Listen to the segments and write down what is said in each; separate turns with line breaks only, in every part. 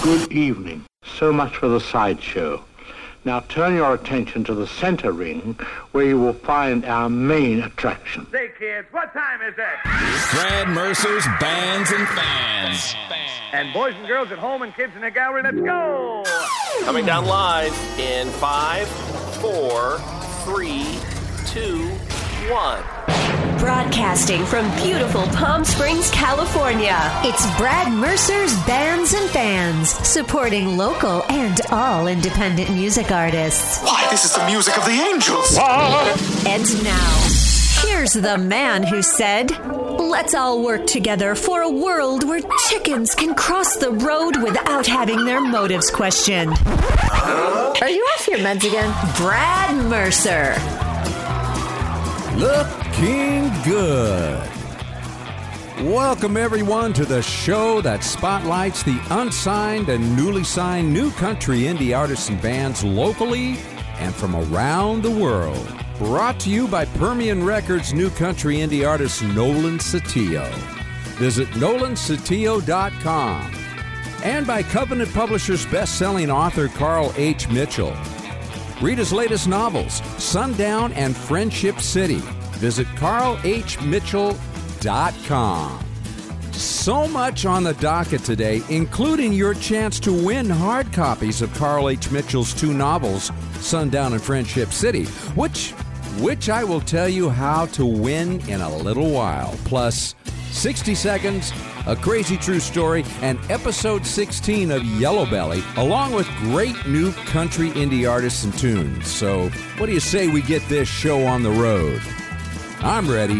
Good evening. So much for the sideshow. Now turn your attention to the center ring, where you will find our main attraction.
Say, kids, what time is it?
Brad Mercer's Bands and Fans.
And boys and girls at home and kids in the gallery, let's go!
Coming down live in 5, 4, 3, 2, 1.
Broadcasting from beautiful Palm Springs, California, it's Brad Mercer's Bands and Fans, supporting local and all independent music artists.
Why, this is the music of the angels!
And now, here's the man who said, "Let's all work together for a world where chickens can cross the road without having their motives questioned." Are you off your meds again? Brad Mercer.
Looking good. Welcome, everyone, to the show that spotlights the unsigned and newly signed new country indie artists and bands locally and from around the world. Brought to you by Permian Records new country indie artist Nolan Satillo. Visit nolansatillo.com. And by Covenant Publishers best-selling author Carl H. Mitchell. Read his latest novels, Sundown and Friendship City. Visit carlhmitchell.com. So much on the docket today, including your chance to win hard copies of Carl H. Mitchell's 2 novels, Sundown and Friendship City, which I will tell you how to win in a little while. Plus, 60 Seconds, A Crazy True Story, and episode 16 of Yellow Belly, along with great new country indie artists and tunes. So, what do you say we get this show on the road? I'm ready.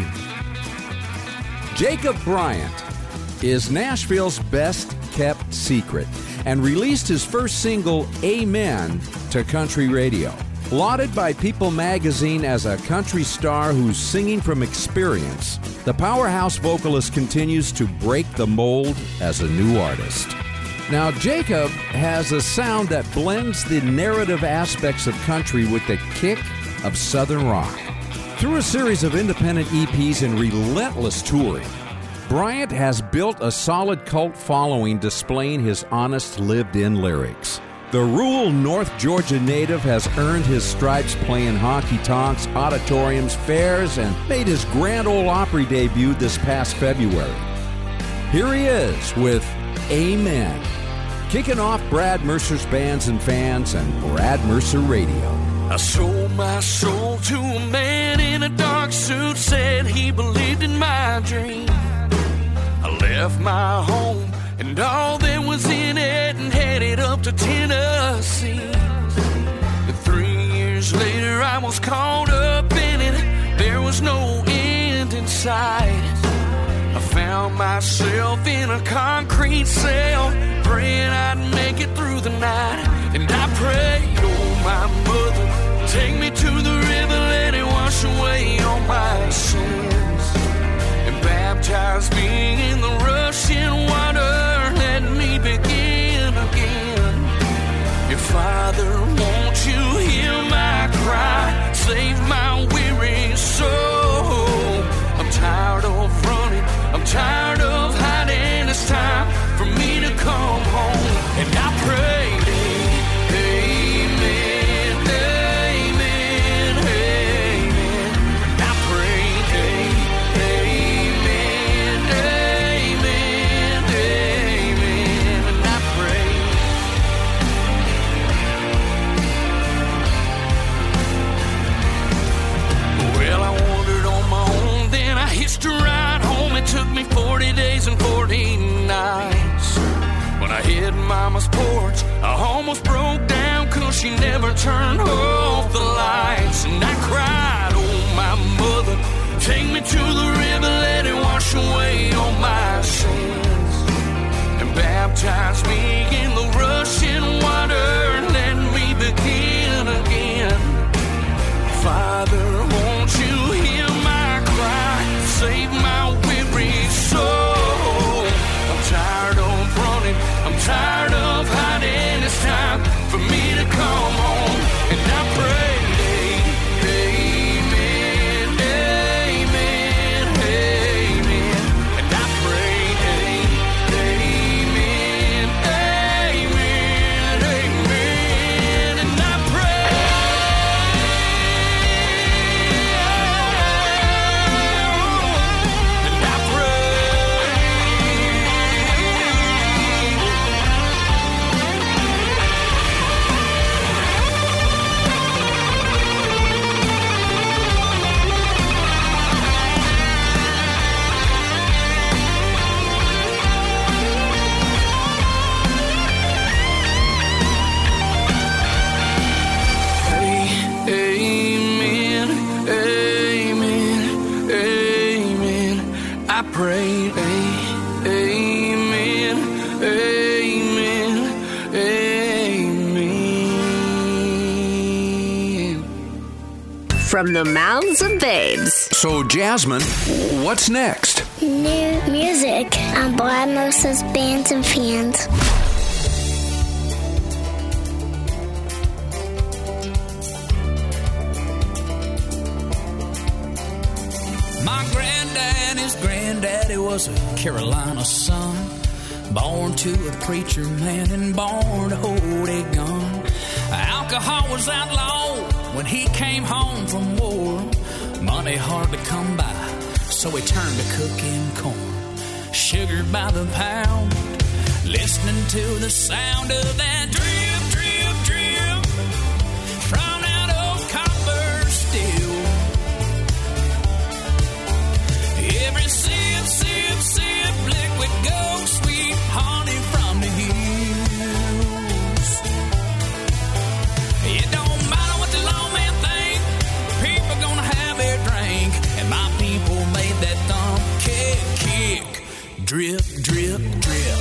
Jacob Bryant is Nashville's best-kept secret and released his first single, Amen, to country radio. Lauded by People magazine as a country star who's singing from experience, the powerhouse vocalist continues to break the mold as a new artist. Now, Jacob has a sound that blends the narrative aspects of country with the kick of Southern rock. Through a series of independent EPs and relentless touring, Bryant has built a solid cult following displaying his honest, lived-in lyrics. The rural North Georgia native has earned his stripes playing honky-tonks, auditoriums, fairs, and made his Grand Ole Opry debut this past February. Here he is with Amen, kicking off Brad Mercer's Bands and Fans and Brad Mercer Radio.
I sold my soul to a man in a dark suit, said he believed in my dream. I left my home and all that was in it and headed up to Tennessee. But 3 years later I was caught up in it. There was no end in sight. I found myself in a concrete cell, praying I'd make it through the night. And I prayed, oh my mother, take me to the river, let it wash away all my sins. And baptize me in the rushing water, let me begin again. Your Father, won't you hear my cry, save my weary soul. I'm tired of running, I'm tired of hiding, it's time for me to come home. And I prayed, amen, amen, amen. And I prayed, amen, amen, amen. And I prayed. Well, I wandered on my own, then I hitched a ride home. It took me 40 days and 40 nights. When I hit Mama's porch, I almost broke down, 'cause she never turned off the lights. And I cried, oh my mother, take me to the river, let it wash away all my sins. And baptize me in the rushing water, let me begin again. Father, won't you hear my cry, save my weary soul. I'm tired of running, I'm tired of hiding, it's time for me to come home. And I pray, amen, amen, amen. And I pray, amen, amen,
from the mouths of babes.
So, Jasmine, what's next?
New music on Brad Mercer's Bands and Fans.
My granddaddy was a Carolina son, born to a preacher man and born to hold a gun. Alcohol was outlawed when he came home from war. Money hard to come by, so he turned to cooking corn. Sugar by the pound, listening to the sound of that drip, drip, drip from that old copper steel. Every sip, sip, sip, liquid gold, sweet honey from the hills. It don't matter what the lawman think, people gonna have their drink, and my people made that thumb kick, kick, drip, drip, drip.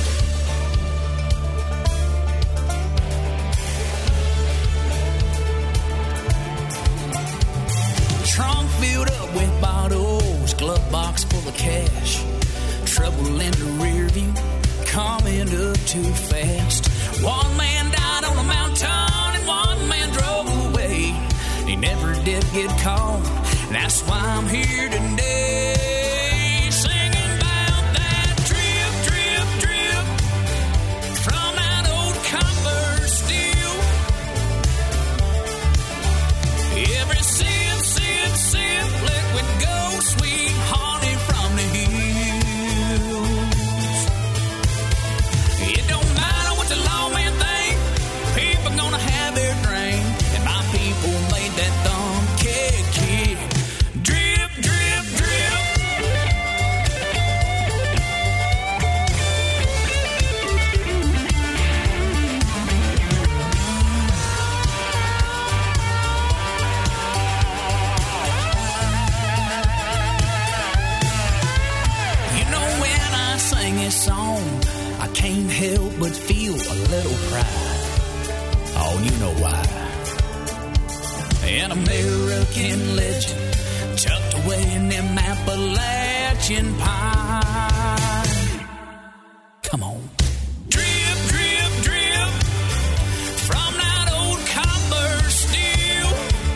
Trunk filled up with bottles, glove box full of cash. Trouble in the rear view, coming up too fast. One man died on a mountain and one man drove away. He never did get caught, and that's why I'm here today, singing about that drip, drip, drip from that old copper steel. Every sip, sip, sip, liquid gold, sweet honey from the hills. It don't matter what the lawman think, people gonna have their drink, and my people made that thumb kick, kick, drip, drip, drip. You know when I sing this song, I can't help but feel a little pride. Oh, you know why. An American legend tucked away in them Appalachian pine. Come on. Drip, drip, drip from that old copper steel.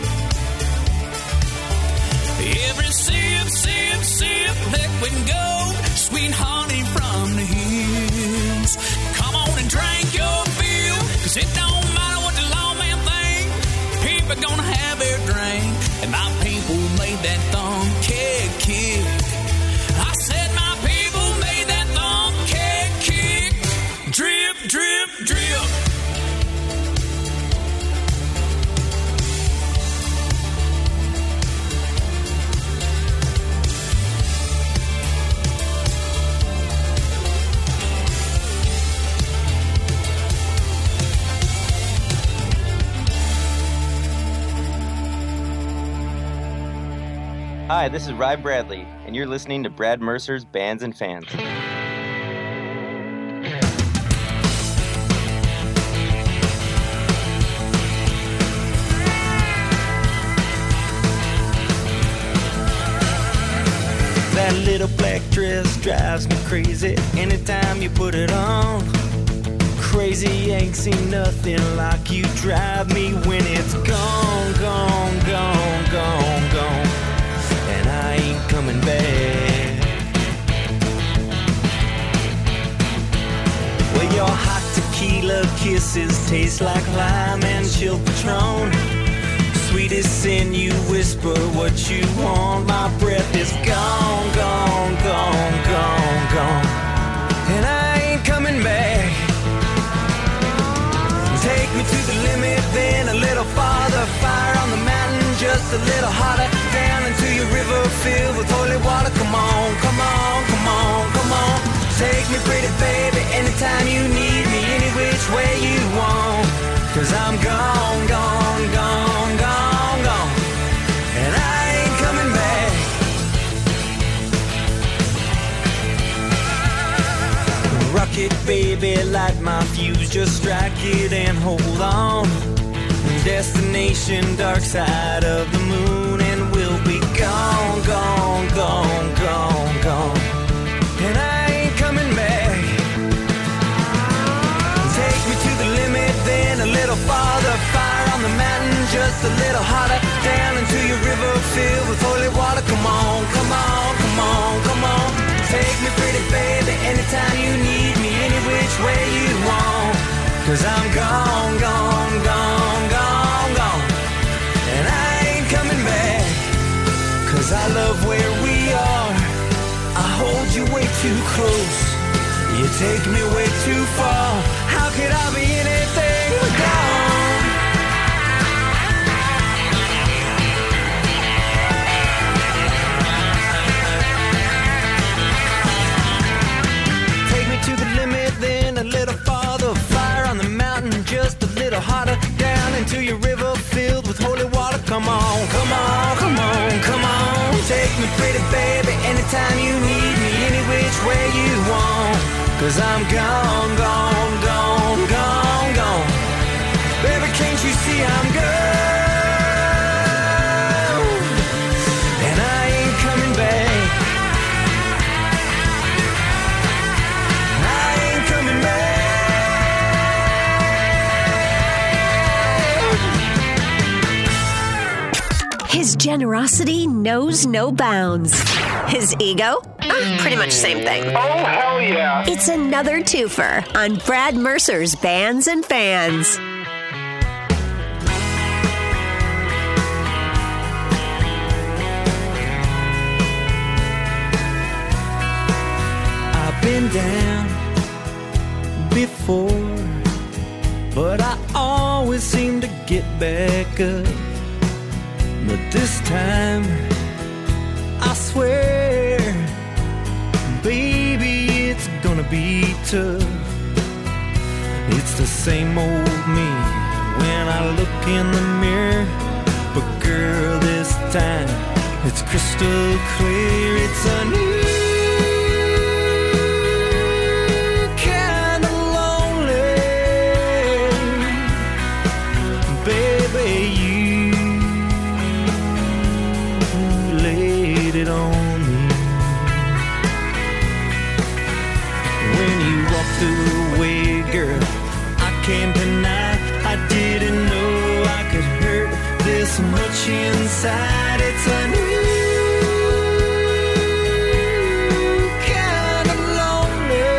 Every sip, sip, sip, liquid gold, sweet honey from the hills. Come on and drink your fill, 'cause it don't matter what the lawman think, people gonna have their drink, and my people made that thumb kick, kick. I said my people made that thumb kick, kick, drip, drip, drip.
Hi, this is Rye Bradley, and you're listening to Brad Mercer's Bands and Fans.
That little black dress drives me crazy anytime you put it on. Crazy, ain't seen nothing like you drive me when it's gone, gone, gone, gone, gone. And I ain't coming back. Well, your hot tequila kisses taste like lime and chill Patron. Sweetest sin, you whisper what you want. My breath is gone, gone, gone, gone, gone. And I ain't coming back. Take me to the limit, then a little farther. Fire on the mountain, just a little hotter. Down into your river filled with holy water. Come on, come on, come on, come on. Take me, pretty baby, anytime you need me, any which way you want. 'Cause I'm gone, gone, gone, gone, gone. And I ain't coming back. Rock it, baby, light my fuse. Just strike it and hold on. Destination, dark side of the moon. And gone, gone, gone, gone, gone. And I ain't coming back. Take me to the limit, then a little farther. Fire on the mountain, just a little hotter. Down into your river filled with holy water. Come on, come on, come on, come on. Take me, pretty baby, anytime you need me, any which way you want. 'Cause I'm gone, gone, gone, gone, gone. And I ain't coming back. 'Cause I love where we are. I hold you way too close. You take me way too far. How could I be anything but gone? Take me to the limit, then a little farther. Fire on the mountain, just a little hotter. Down into your river filled with holy water. Come on, come on, come on, come on. Take me, pretty baby, anytime you need me, any which way you want. 'Cause I'm gone, gone, gone, gone, gone. Baby, can't you see I'm gone? And I ain't coming back. I ain't coming back.
His generosity knows no bounds. His ego? Pretty much same thing.
Oh, hell yeah.
It's another twofer on Brad Mercer's Bands and Fans.
I've been down before, but I always seem to get back up. But this time, I swear, baby, it's gonna be tough. It's the same old me when I look in the mirror. But girl, this time, it's crystal clear. It's a new kind of lonely. Baby, you laid it on me. When you walked through the way, girl, I can't deny I didn't know I could hurt this much inside. It's a new kind of lonely,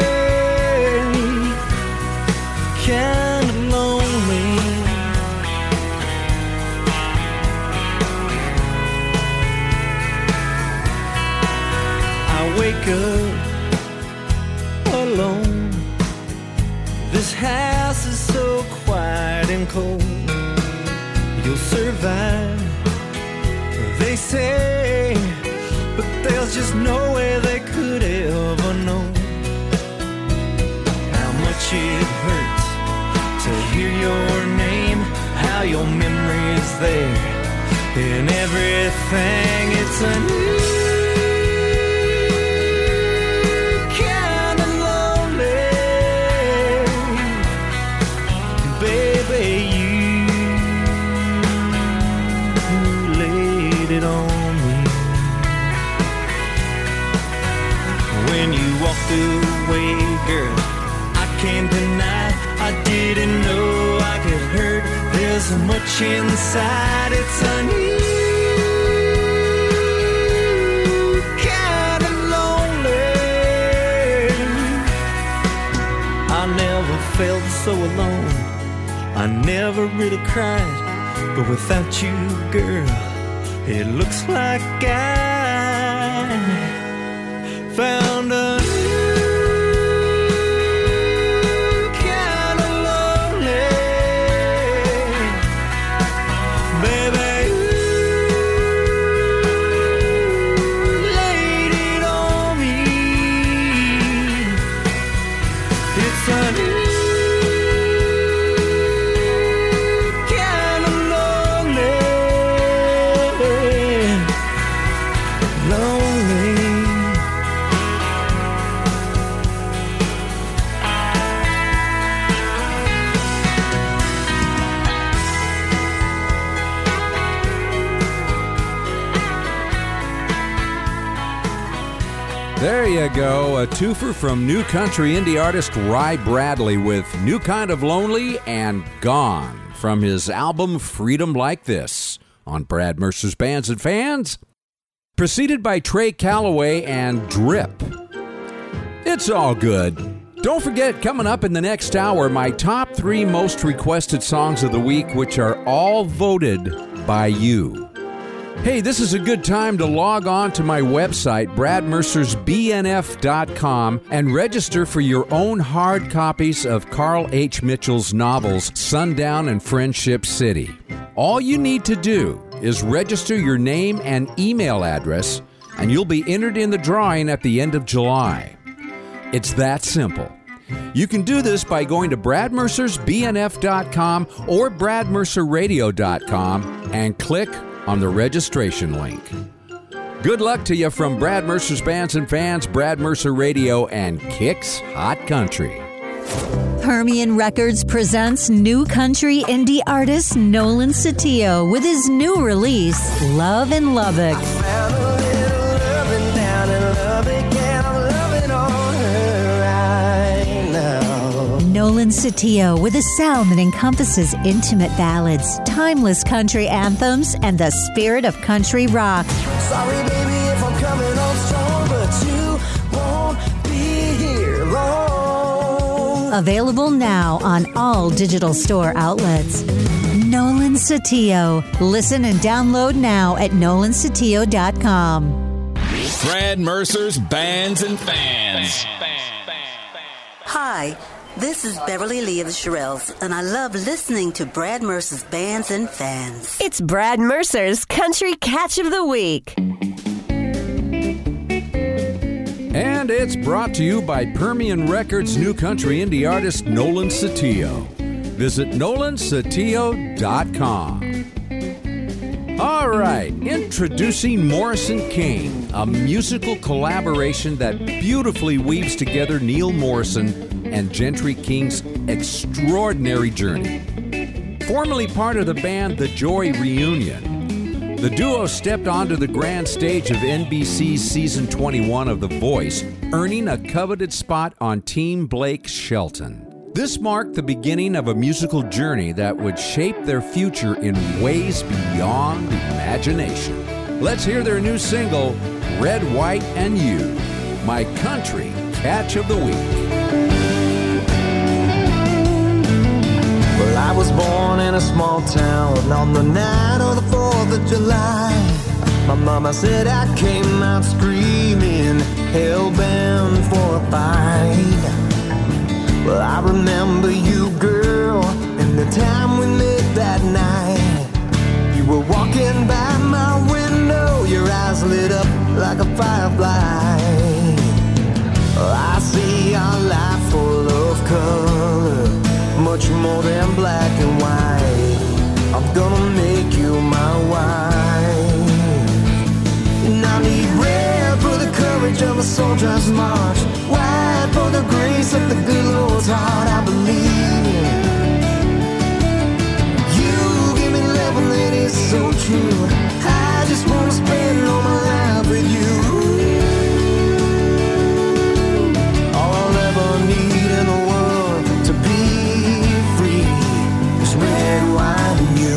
kind of lonely. I wake up alone. This house is so quiet and cold. You'll survive, they say, but there's just no way they could ever know how much it hurts to hear your name, how your memory's there in everything. It's a new it on me. When you walked away, girl, I can't deny I didn't know I could hurt this much inside. It's a new kind of lonely. I never felt so alone. I never really cried, but without you, girl, it looks like I found a new kind of lonely. Baby, you laid it on me. It's a new kind of lonely. Lonely.
There you go, a twofer from new country indie artist Ry Bradley with New Kind of Lonely and Gone from his album Freedom Like This on Brad Mercer's Bands and Fans. Preceded by Trey Calloway and Drip. It's all good. Don't forget, coming up in the next hour, my top 3 most requested songs of the week, which are all voted by you. Hey, this is a good time to log on to my website, bradmercersbnf.com, and register for your own hard copies of Carl H. Mitchell's novels, Sundown and Friendship City. All you need to do is register your name and email address, and you'll be entered in the drawing at the end of July. It's that simple. You can do this by going to bradmercersbnf.com or bradmercerradio.com and click on the registration link. Good luck to you from Brad Mercer's Bands and Fans, Brad Mercer Radio, and Kicks Hot Country.
Permian Records presents new country indie artist Nolan Satillo with his new release, Love in Lubbock. Nolan Satillo with a sound that encompasses intimate ballads, timeless country anthems, and the spirit of country rock.
Sorry, baby, if I'm coming on strong, but you won't be here long.
Available now on all digital store outlets. Nolan Satillo. Listen and download now at nolansatillo.com.
Brad Mercer's Bands and Fans.
Hi. This is Beverly Lee of the Shirelles, and I love listening to Brad Mercer's Bands and Fans.
It's Brad Mercer's Country Catch of the Week.
And it's brought to you by Permian Records new country indie artist Nolan Satillo. Visit nolansatillo.com. All right, introducing Morrison King, a musical collaboration that beautifully weaves together Neil Morrison and Gentry King's extraordinary journey. Formerly part of the band The Joy Reunion, the duo stepped onto the grand stage of NBC's season 21 of The Voice, earning a coveted spot on Team Blake Shelton. This marked the beginning of a musical journey that would shape their future in ways beyond imagination. Let's hear their new single, Red, White, and You, my country catch of the week.
Well, I was born in a small town on the night of the 4th of July. My mama said I came out screaming, hell-bound for a fight. Well, I remember you, girl, and the time we met that night. You were walking by my window, your eyes lit up like a firefly. I see our life full of color, much more than black and white. I'm gonna make you my wife. And I need red for the courage of a soldier's march, white for the grace of the good Lord's heart. I believe you give me love and it is so true. I just wanna spend all my life with you. All I'll ever need in the world to be free is red, white, and you.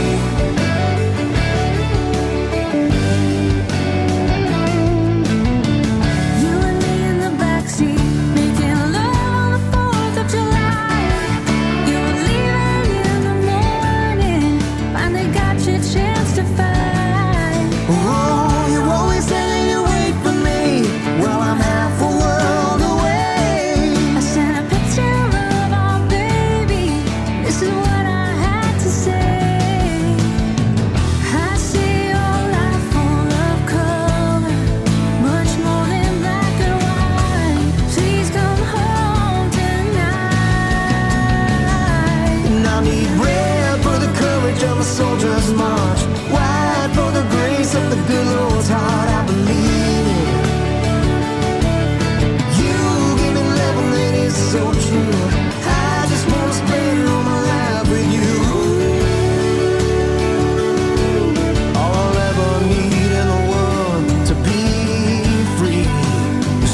Soldier's march, wide for the grace of the good Lord's heart. I believe you give me love and it is so true. I just want to spend all my life with you. All I'll ever need in the world to be free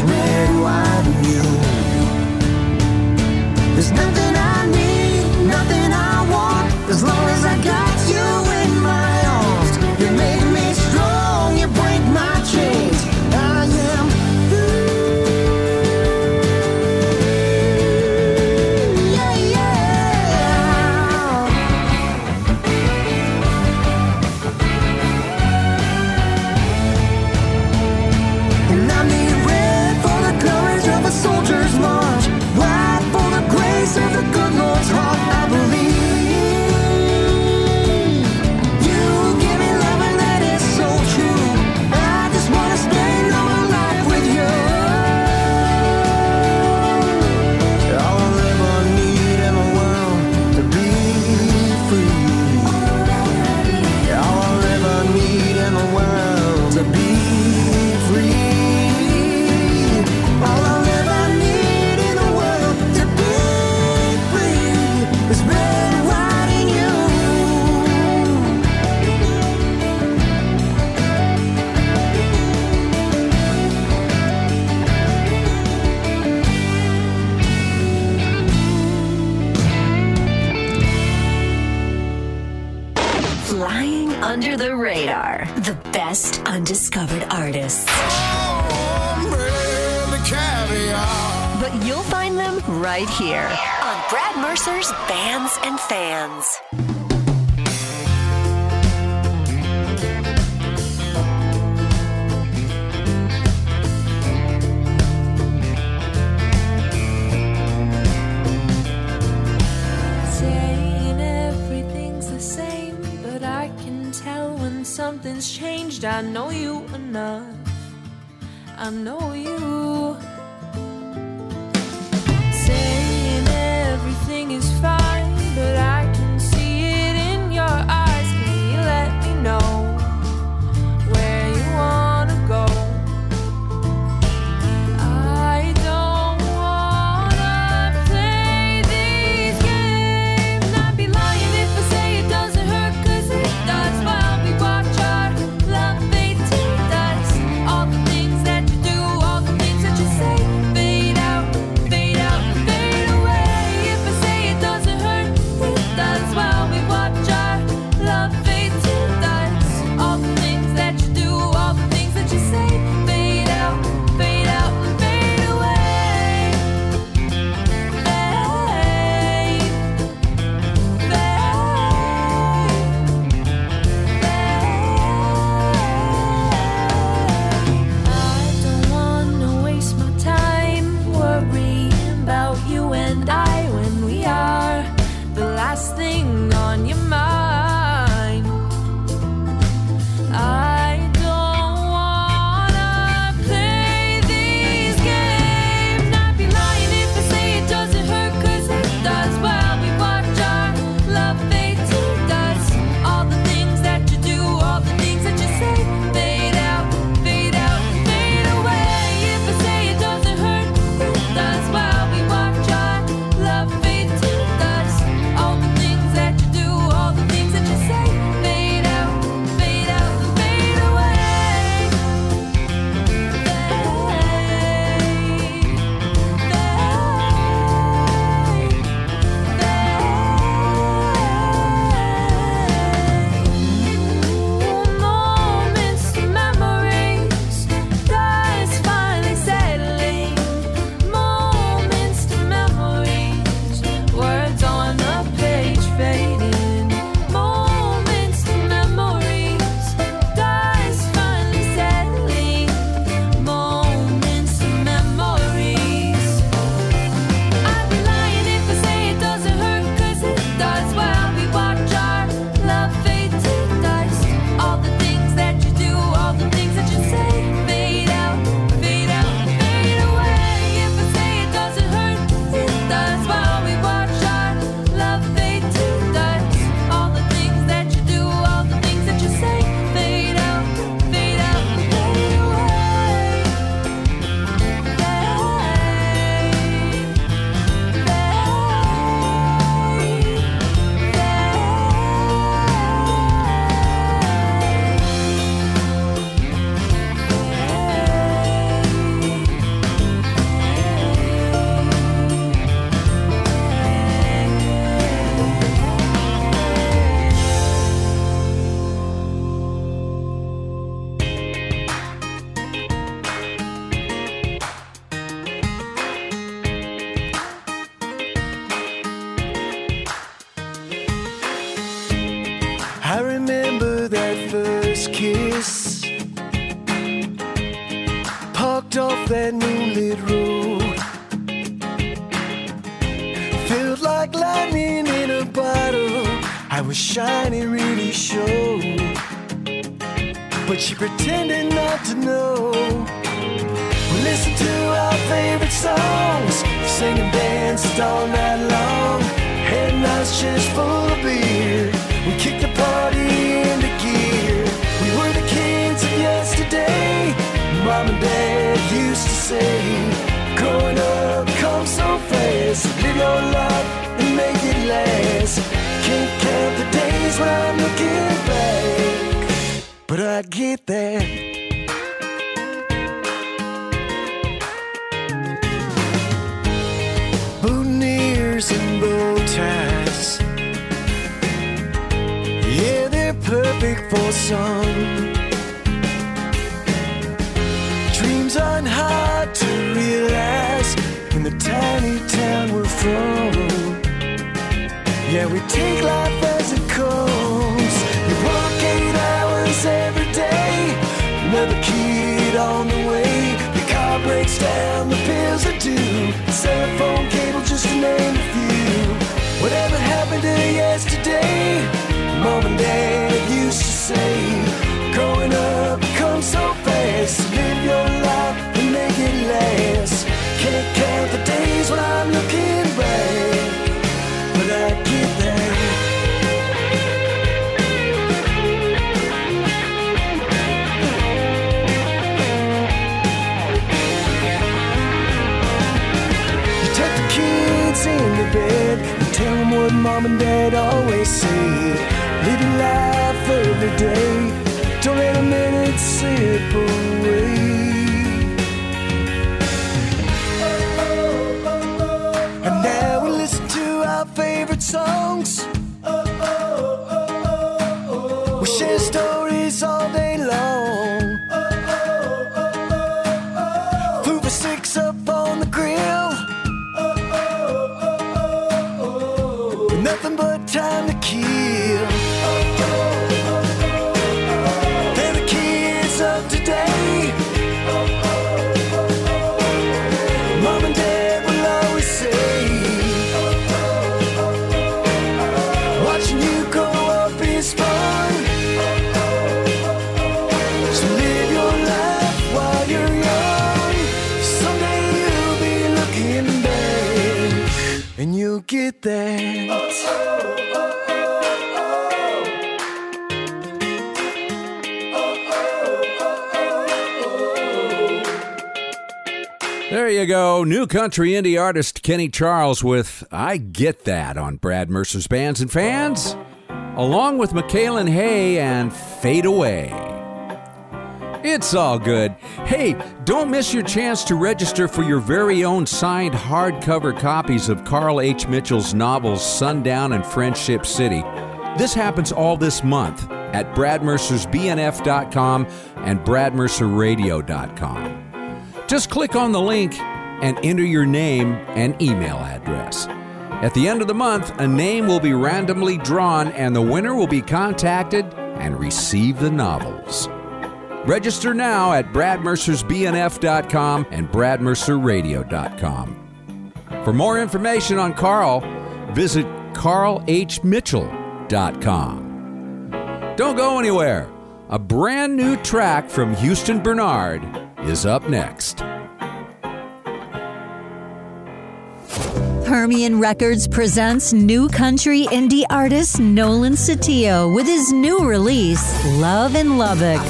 Under the Radar. The best undiscovered artists. But you'll find them right here on Brad Mercer's Bands and Fans.
Saying everything's the same, but I can tell when something's changed. I know you enough. I know you. Saying everything is fine, but I can see it in your eyes. Can you let me know where you wanna go? I don't wanna play these games. I'd be lying if I say it doesn't hurt, 'cause it does. While we watch our love fade to dust. All the things that you do, all the things that you say, fade out, fade out, fade away. If I say it doesn't hurt, it does. While we watch our love fade to dust. All the things that you do, all the things that you say, fade out, fade out, fade away. Fade, I don't wanna waste my time worrying about you and I when we are the last thing on your mind. I don't wanna play these games. I'd be lying if I say it doesn't hurt, 'cause it does. While we watch our love fade to dust. All the things that you do, all the things that you say, fade out, fade out, fade away. If I say it doesn't hurt, it does. While we watch our love fade to dust. All the things that you do, all the things that you say, fade out, fade out, fade away. Moments to memories, dust finally settling. Moments to memories, words on the page fading. Moments to memories, dust finally settling. Moments to memories. I'd be lying if I say it doesn't hurt, 'cause it does. While we watch our love fade to dust. All the things that you do, all the things that you say, fade out, fade out, fade away. If I say it doesn't hurt, it does. While we watch our love fade to dust. All the things that you do, all the things that you say, fade out, fade out, fade away.
I remember that first kiss, parked off that moonlit road. Felt like lightning in a bottle. I was shining really showed, but she pretended not to know. We listened to our favorite songs, sang and danced all night long. Had nights just full of beer. We kicked the party into gear. We were the kids of yesterday. Mom and Dad used to say, growing up comes so fast. Live your life and make it last. Can't count the days when I'm looking back, but I get that. Boutonnieres and bow ties, yeah, they're perfect for some. Dreams aren't hard to realize in the tiny town we're from. Yeah, we take life as it comes. You work 8 hours every day, another kid on the way. The car breaks down, the pills are due, cell phone cable just to name a few. Whatever happened to yesterday? Mom and Dad used to say, growing up comes so fast. Live your life and make it last. Can't count the days when I'm looking back, but I get there. You tuck the kids into bed and tell them what Mom and Dad always say. Live your life every day, don't let a minute slip away. And now we listen to our favorite songs. We share stories all day long. Food for six up on the grill. Nothing but time to kill. They're the kids of today. Mom and Dad will always say, watching you grow up is fun. So live your life while you're young. Someday you'll be looking back and you'll get that.
There you go. New country indie artist Kenny Charles with I Get That on Brad Mercer's Bands and Fans, along with Michaelan Hay and Fade Away. It's all good. Hey, don't miss your chance to register for your very own signed hardcover copies of Carl H. Mitchell's novels Sundown and Friendship City. This happens all this month at BradMercersBNF.com and BradMercerRadio.com. Just click on the link and enter your name and email address. At the end of the month, a name will be randomly drawn and the winner will be contacted and receive the novels. Register now at BradMercersBNF.com and BradMercerRadio.com. For more information on Carl, visit CarlHMitchell.com. Don't go anywhere. A brand new track from Houston Bernard is up next.
Permian Records presents new country indie artist Nolan Satillo with his new release, Love in Lubbock.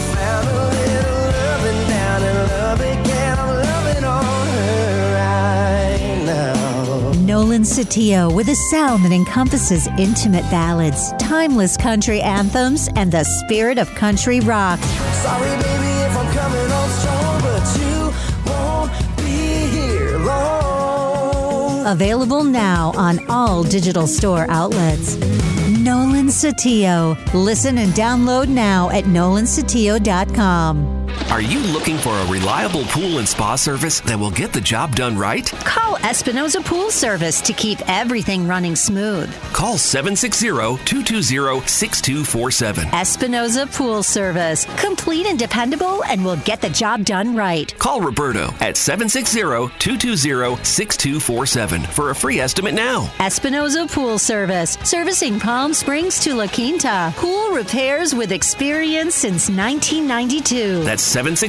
Nolan Satillo with a sound that encompasses intimate ballads, timeless country anthems, and the spirit of country rock.
Sorry, baby, if I'm coming on strong, but you won't be here long.
Available now on all digital store outlets. Nolan Satillo. Listen and download now at NolanSatillo.com.
Are you looking for a reliable pool and spa service that will get the job done right?
Call Espinoza Pool Service to keep everything running smooth.
Call 760-220-6247.
Espinoza Pool Service. Complete and dependable, and will get the job done right.
Call Roberto at 760-220-6247 for a free estimate now.
Espinoza Pool Service. Servicing Palm Springs to La Quinta. Pool repairs with experience since 1992.
That's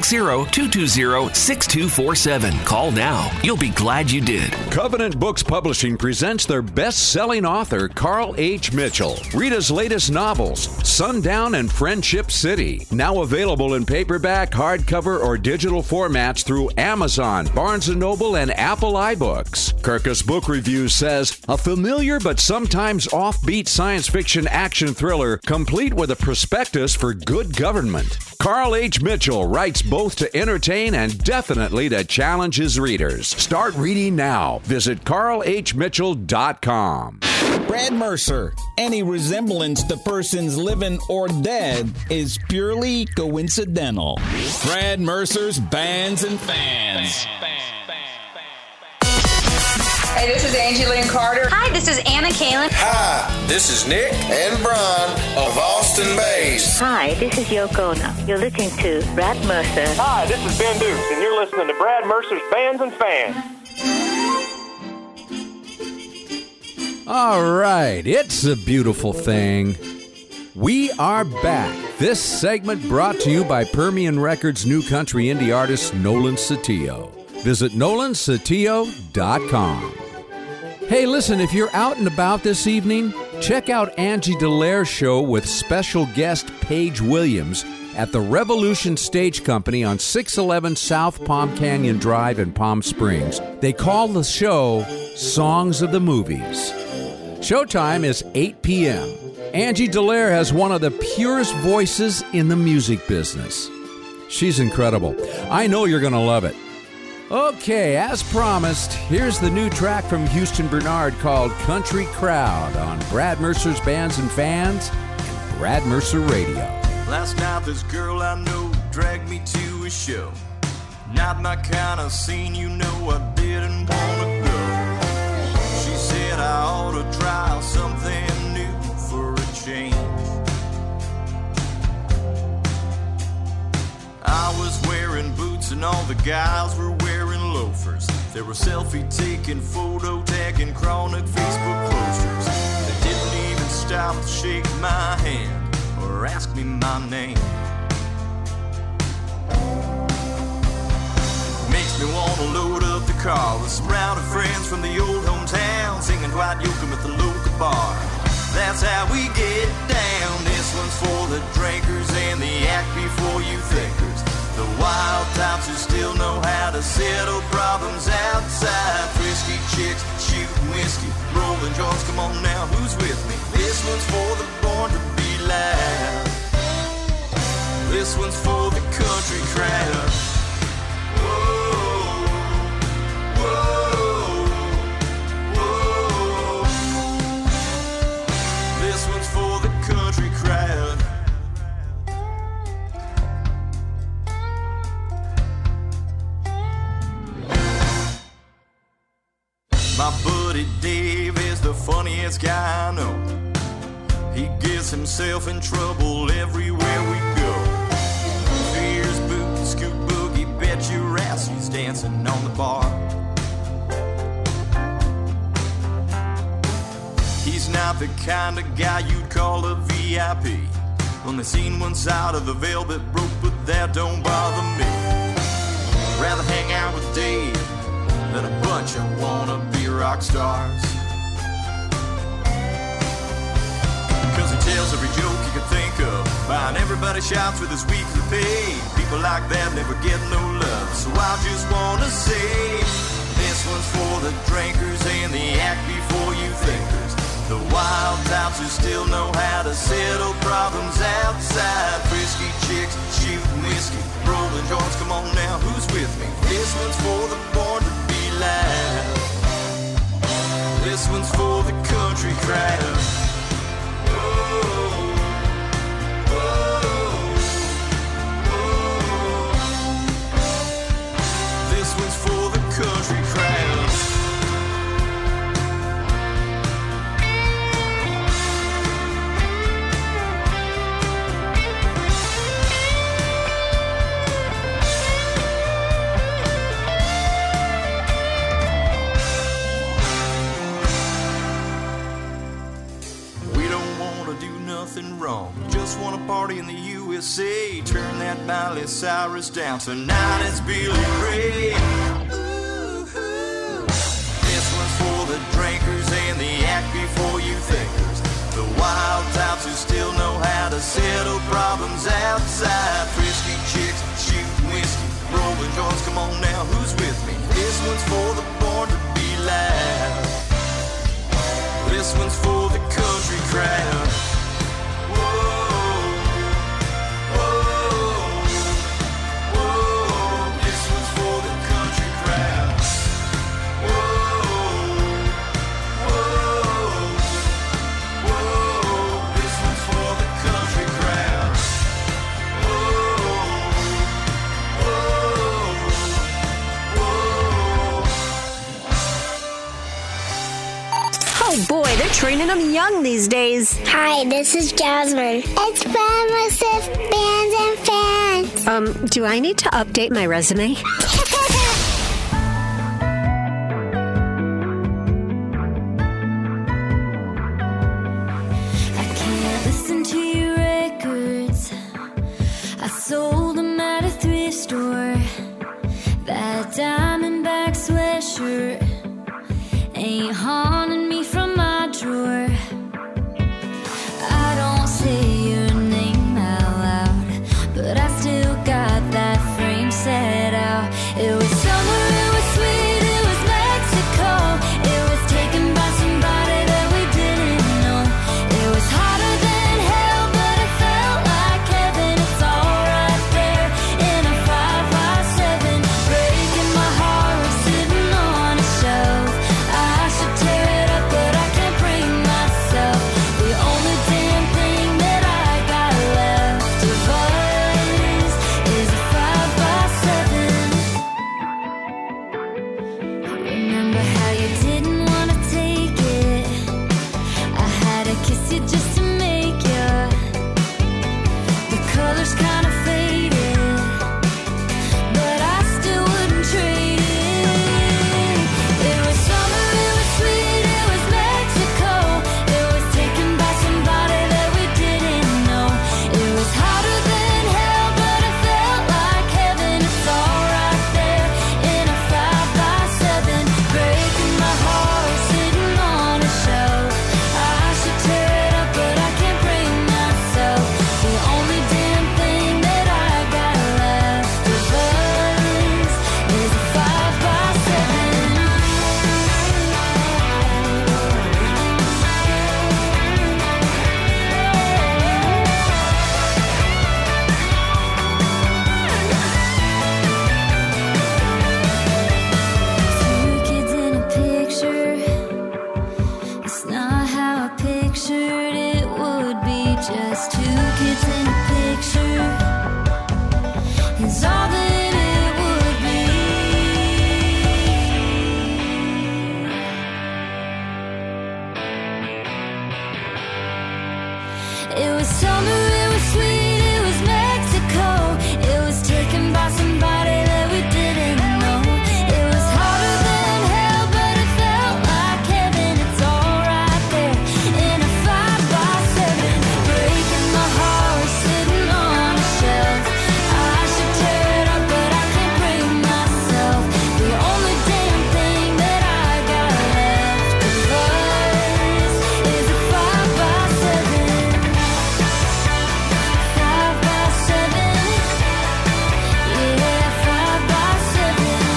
760-220-6247. Call now. You'll be glad you did.
Covenant Books Publishing presents their best-selling author, Carl H. Mitchell. Read his latest novels, Sundown and Friendship City. Now available in paperback, hardcover, or digital formats through Amazon, Barnes & Noble, and Apple iBooks. Kirkus Book Review says, a familiar but sometimes offbeat science fiction action thriller complete with a prospectus for good government. Carl H. Mitchell, writes both to entertain and definitely to challenge his readers. Start reading now. Visit carlhmitchell.com.
Brad Mercer. Any resemblance to persons living or dead is purely coincidental.
Brad Mercer's Bands and Fans.
Hey, this is Angie Lynn Carter.
Hi, this is Anna Kalin.
Hi, this is Nick and Brian of Austin Bass.
Hi, this is Yoko Ono. You're listening to Brad Mercer.
Hi, this is Ben Dukes, and you're listening to Brad Mercer's Bands and Fans.
All right, it's a beautiful thing. We are back. This segment brought to you by Permian Records' new country indie artist, Nolan Satillo. Visit nolansatillo.com. Hey, listen, if you're out and about this evening, check out Angie Delaire's show with special guest Paige Williams at the Revolution Stage Company on 611 South Palm Canyon Drive in Palm Springs. They call the show Songs of the Movies. Showtime is 8 p.m. Angie Delaire has one of the purest voices in the music business. She's incredible. I know you're going to love it. Okay, as promised, here's the new track from Houston Bernard called Country Crowd on Brad Mercer's Bands and Fans and Brad Mercer Radio.
Last night this girl I know dragged me to a show. Not my kind of scene, you know I didn't want to go. She said I ought to try something new for a change. I was wearing boots and all the guys were wearing loafers. They were selfie-taking, photo-tagging, chronic Facebook posters. They didn't even stop to shake my hand or ask me my name. Makes me want to load up the car with some rounded friends from the old hometown, singing Dwight Yoakam at the local bar. That's how we get down. This one's for the drinkers and the act before you thinkers. The wild types who still know how to settle problems outside. Frisky chicks, shooting whiskey, rolling joints. Come on now, who's with me? This one's for the born to be loud. This one's for the country crowd. Whoa, whoa, whoa. This one's for the country crowd. My buddy Dave is the funniest guy I know. He gets himself in trouble everywhere we go. Fears, boots, scoop boogie, bet your ass he's dancing on the bar. He's not the kind of guy you'd call a VIP. Only seen one side of the velvet rope, but that don't bother me. Rather hang out with Dave than a bunch of wannabe rock stars. Cause he tells every joke he can think of, buying everybody shots with his weekly pay. People like that never get no love, so I just wanna say, this one's for the drinkers and the act before you thinkers. The wild types who still know how to settle problems outside. Frisky chicks, shooting whiskey, rolling joints. Come on now, who's with me? This one's for the born to be loud. This one's for the country crowd. Whoa, whoa, whoa. This one's for the country crowd. Wrong. Just want to party in the USA. Turn that Miley Cyrus down. Tonight it's Billy Ray. Ooh-hoo. This one's for the drinkers and the act before you thinkers. The wild types who still know how to settle problems outside. Frisky chicks, shooting whiskey, rolling joints. Come on now, who's with me? This one's for the born to be loud. This one's for the country crowd. Whoa, whoa, whoa.
them young these days.
Hi, this is Jasmine. It's Brad Mercer's Bands and Fans.
Do I need to update my resume?
I can't listen to your records. I sold them at a thrift store. That Diamondback sweatshirt ain't haunting me from my drawer. I don't say your name out loud, but I still got that frame set out. It was summer, it was sweet, it was Mexico. It was taken by somebody that we didn't know. It was hotter than hell, but it felt like heaven. It's all right there in a 557, breaking my heart, sitting on a shelf. I should tear it up, but I can't bring myself. The only damn thing that I got left of us is a 5x7. Remember how you didn't want to take it? I had to kiss you just to make you. The colors kind of faded, but I still wouldn't trade it. It was summer, it was sweet, it was Mexico. It was taken by somebody that we didn't know. It was hotter than hell, but it felt like heaven. It's all right there in a 5x7, breaking my heart, sitting on a shelf. I should tear it up, but I can't bring myself. The only damn thing that I got left of us is a 5x7. Two kids in a picture. It's not how I pictured it would be. Just two kids in a picture is all that it would be. It was summer, it was sweet, it was Mexico. It was taken by somebody that we didn't know. It was hotter than hell, but it felt like heaven. It's all right there in a 5x7, breaking my heart, sitting on a shelf. I should tear it up, but I can't bring myself. The only damn thing that I got left of us is a 5x7. 5x7, yeah, 5x7,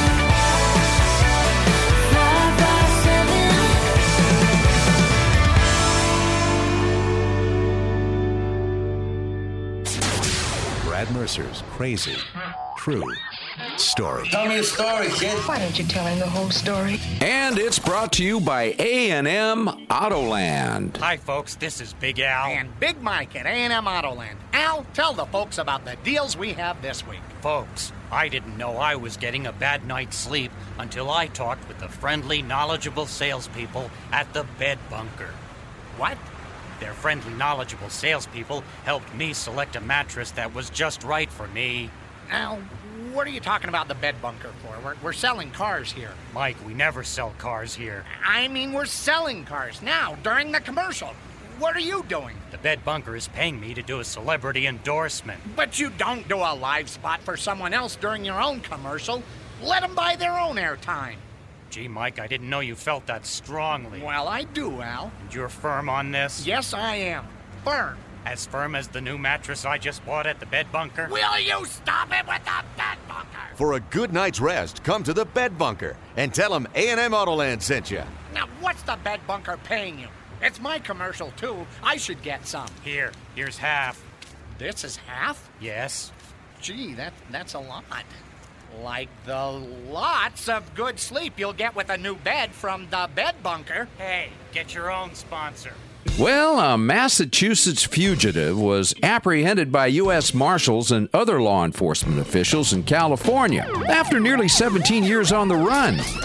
5x7.
Brad Mercer's crazy, true story.
Tell me a story, kid.
Why don't you tell him the whole story?
And it's brought to you by A&M Autoland.
Hi, folks. This is Big Al.
And Big Mike at A&M Autoland. Al, tell the folks about the deals we have this week.
Folks, I didn't know I was getting a bad night's sleep until I talked with the friendly, knowledgeable salespeople at the Bed Bunker.
What?
Their friendly, knowledgeable salespeople helped me select a mattress that was just right for me.
Al, what are you talking about the Bed Bunker for? We're selling cars here.
Mike, we never sell cars here.
I mean, we're selling cars now, during the commercial. What are you doing?
The Bed Bunker is paying me to do a celebrity endorsement.
But you don't do a live spot for someone else during your own commercial. Let them buy their own airtime.
Gee, Mike, I didn't know you felt that strongly.
Well, I do, Al.
And you're firm on this?
Yes, I am. Firm.
As firm as the new mattress I just bought at the Bed Bunker?
Will you stop it with the Bed Bunker?
For a good night's rest, come to the Bed Bunker and tell them A&M Autoland sent you.
Now, what's the Bed Bunker paying you? It's my commercial, too. I should get some.
Here's half.
This is half?
Yes.
Gee, that's a lot. Like the lots of good sleep you'll get with a new bed from the Bed Bunker.
Hey, get your own sponsor.
Well, a Massachusetts fugitive was apprehended by U.S. Marshals and other law enforcement officials in California after nearly 17 years on the run.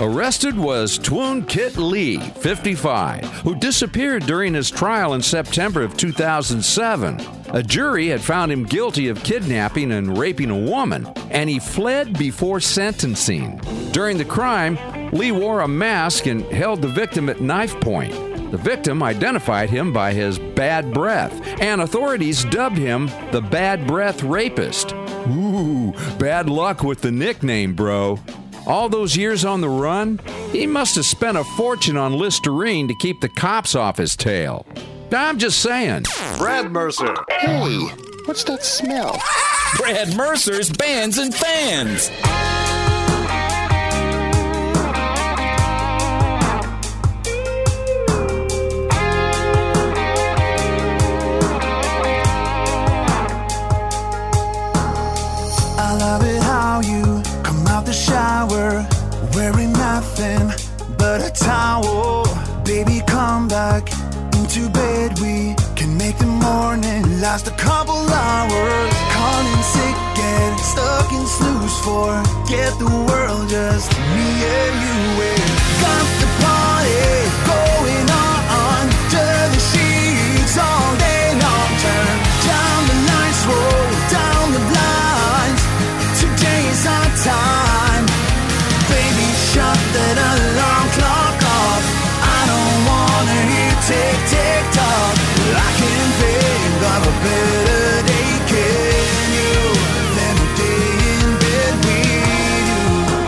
Arrested was Twoon Kit Lee, 55, who disappeared during his trial in September of 2007. A jury had found him guilty of kidnapping and raping a woman, and he fled before sentencing. During the crime, Lee wore a mask and held the victim at knife point. The victim identified him by his bad breath, and authorities dubbed him the Bad Breath Rapist. Ooh, bad luck with the nickname, bro. All those years on the run, he must have spent a fortune on Listerine to keep the cops off his tail. I'm just saying.
Brad Mercer.
Hey, what's that smell?
Brad Mercer's Bands and Fans.
I love it how you come out the shower wearing nothing but a towel. Baby, come back into bed. We can make the morning last a couple hours. Calling sick, get stuck in snooze, forget the world, just me and you. We've got the party going on under the sheets all day long. Turn down the lights, roll down the blinds. Today's our time. Baby, shut that alarm clock off. I don't wanna hear tick, tick, tock. I can think of a better day, can you, than a day in bed with you.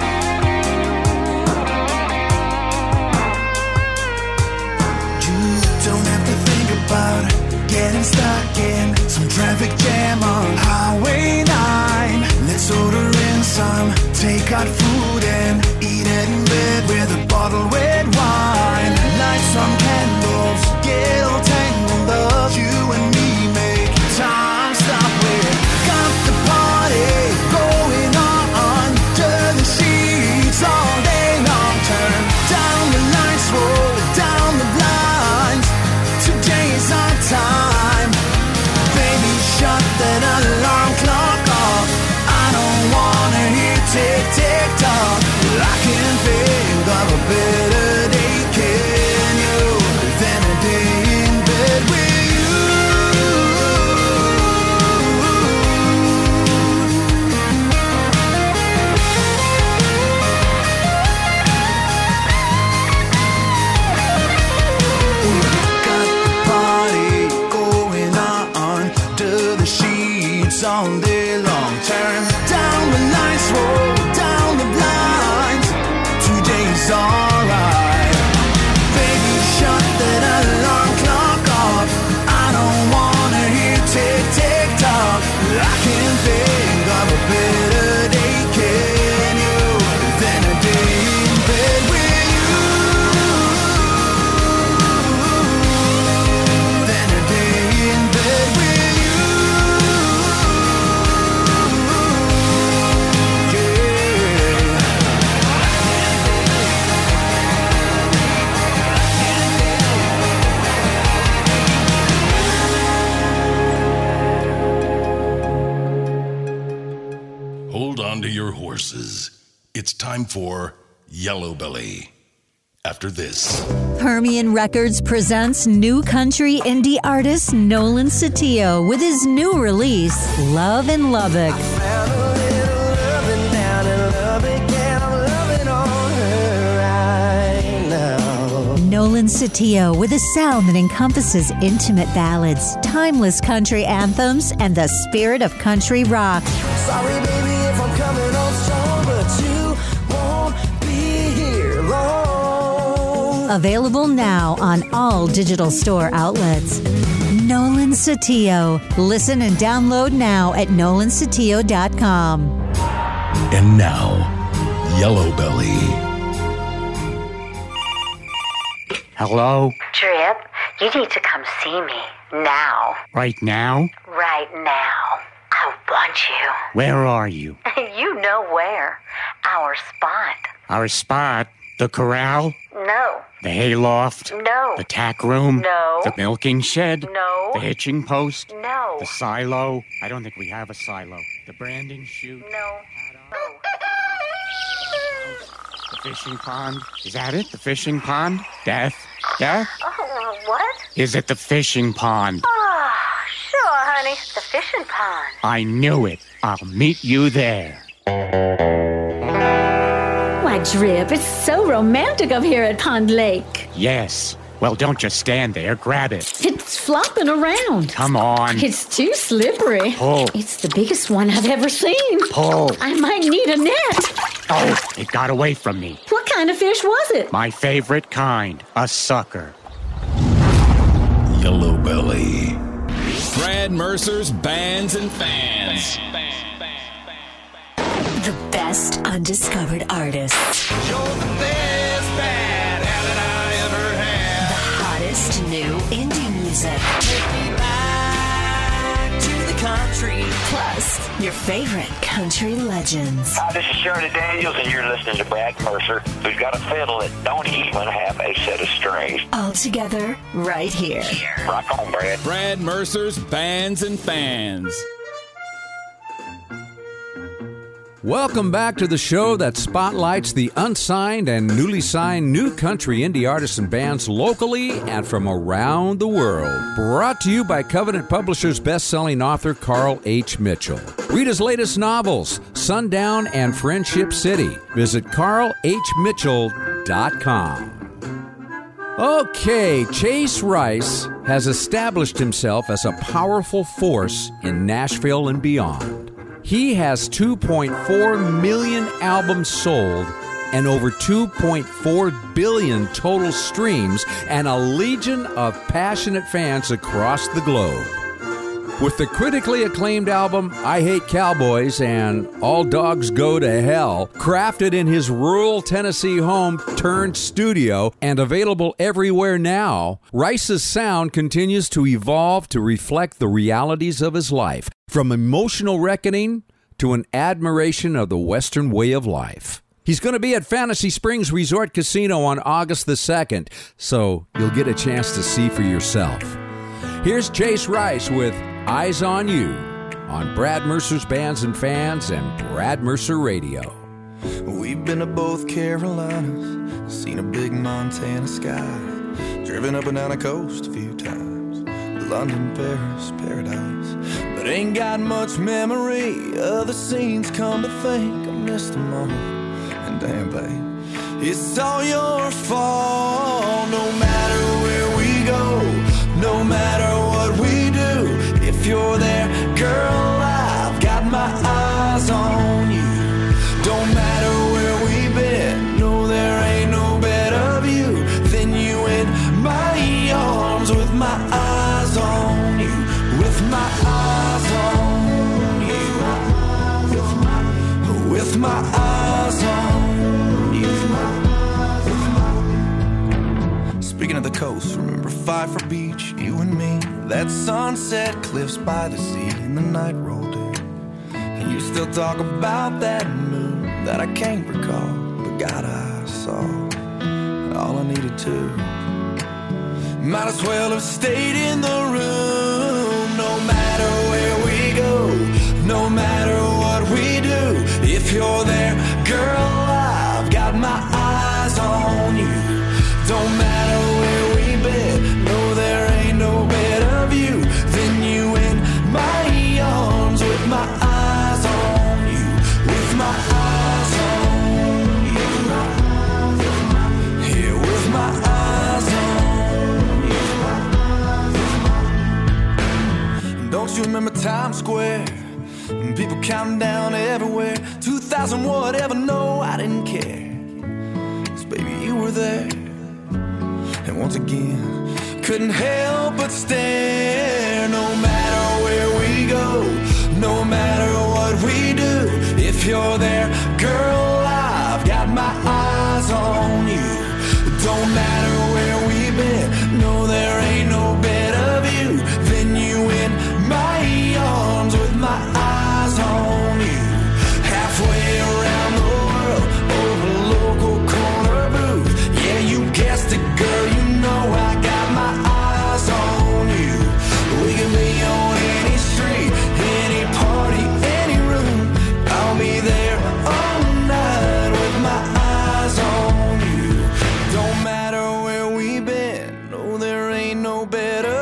You don't have to think about getting stuck in some traffic jam on Highway 9. Let's order in some takeout food and eat it in bed with a bottle red wine. Light some candles, get all tangled up. You and me make time stop. We've got the party going on under the sheets all day long. Turn down the lights, roll down the blinds. Today's our time. Baby, shut that alarm clock off. I don't wanna hear tick, tick, tock. I can think of a better day, can you, than a day in bed with you. We've got the party going on under the sheets all day long. Turn down the lights, roll down the blinds. Today's alright. Baby, shut that alarm clock off. I don't wanna hear tick, tick, tock. I can think of a better day, can you, than a day in bed with you. Than a day in bed with you.
Hold on to your horses. It's time for Yellow Belly. After this.
Permian Records presents new country indie artist Nolan Satillo with his new release, Love in Lubbock. Nolan Satillo with a sound that encompasses intimate ballads, timeless country anthems, and the spirit of country rock.
Sorry, baby, if I'm coming on strong, but you won't be here long.
Available now on all digital store outlets. Nolan Satillo. Listen and download now at nolansatillo.com.
And now, Yellow Belly.
Hello?
Trip, you need to come see me. Now.
Right now?
Right now. I want you.
Where are you?
You know where. Our spot.
Our spot? The corral?
No.
The hayloft?
No.
The tack room?
No.
The milking shed?
No.
The hitching post?
No.
The silo? I don't think we have a silo. The branding chute?
No.
The
fishing pond? Is that it? The fishing pond? Death? Death?
Oh, what?
Is it the fishing pond?
Oh, sure, honey. The fishing pond.
I knew it. I'll meet you there.
Why, Drip, it's so romantic up here at Pond Lake.
Yes. Well, don't just stand there. Grab it.
It's flopping around.
Come on.
It's too slippery.
Pull.
It's the biggest one I've ever seen.
Pull.
I might need a net.
Oh, it got away from me.
What kind of fish was it?
My favorite kind. A sucker.
Yellow belly.
Brad Mercer's Bands and Fans.
The best undiscovered artists.
You're the best bad habit I ever had.
The hottest new indie music.
Take me back to the country.
Plus, your favorite country legends.
Hi, this is Shirley Daniels, and you're listening to Brad Mercer, who's got a fiddle that don't even have a set of strings.
All together, right here.
Rock on, Brad.
Brad Mercer's Bands and Fans.
Welcome back to the show that spotlights the unsigned and newly signed new country indie artists and bands locally and from around the world. Brought to you by Covenant Publishers best-selling author Carl H. Mitchell. Read his latest novels, Sundown and Friendship City. Visit carlhmitchell.com. Okay, Chase Rice has established himself as a powerful force in Nashville and beyond. He has 2.4 million albums sold and over 2.4 billion total streams and a legion of passionate fans across the globe. With the critically acclaimed album I Hate Cowboys and All Dogs Go to Hell, crafted in his rural Tennessee home turned studio and available everywhere now, Rice's sound continues to evolve to reflect the realities of his life, from emotional reckoning to an admiration of the Western way of life. He's going to be at Fantasy Springs Resort Casino on August the 2nd, so you'll get a chance to see for yourself. Here's Chase Rice with Eyes on You on Brad Mercer's Bands and Fans and Brad Mercer Radio.
We've been to both Carolinas, seen a big Montana sky, driven up and down the coast a few times, London, Paris, paradise, but ain't got much memory of the scenes. Come to think, I missed them all, and damn babe, it's all your fault. No matter where we go, no matter what we do, if you're there, girl, I've got my eyes on you. Don't matter where we've been, no, there ain't no better view than you in my arms, with my eyes on you, with my eyes on you, with my eyes on you. Speaking of the coast, remember Pfeiffer Beach, you and me, that sunset cliffs by the sea, and the night rolled in, and you still talk about that moon that I can't recall, but God, I saw all I needed to. Might as well have stayed in the room. No matter where we go, no matter what we do, if you're there, girl, I've got my eyes on you. Don't matter where we've been, no, there ain't no better view than you in my arms, with my eyes on you, with my eyes on you, yeah, with my eyes on you. Don't you remember Times Square? And people counting down everywhere, 2,000 whatever, no, I didn't care, 'cause baby, you were there. And once again, couldn't help but stare. No matter where we go, no matter what we do, if you're there, girl, I've got my eyes on you. Don't matter where we've been, no, there ain't no better view than you in my arms, with my eyes on you. Halfway around the world, over local corner booth. Yeah, you guessed it, girl, you know I got my eyes on you.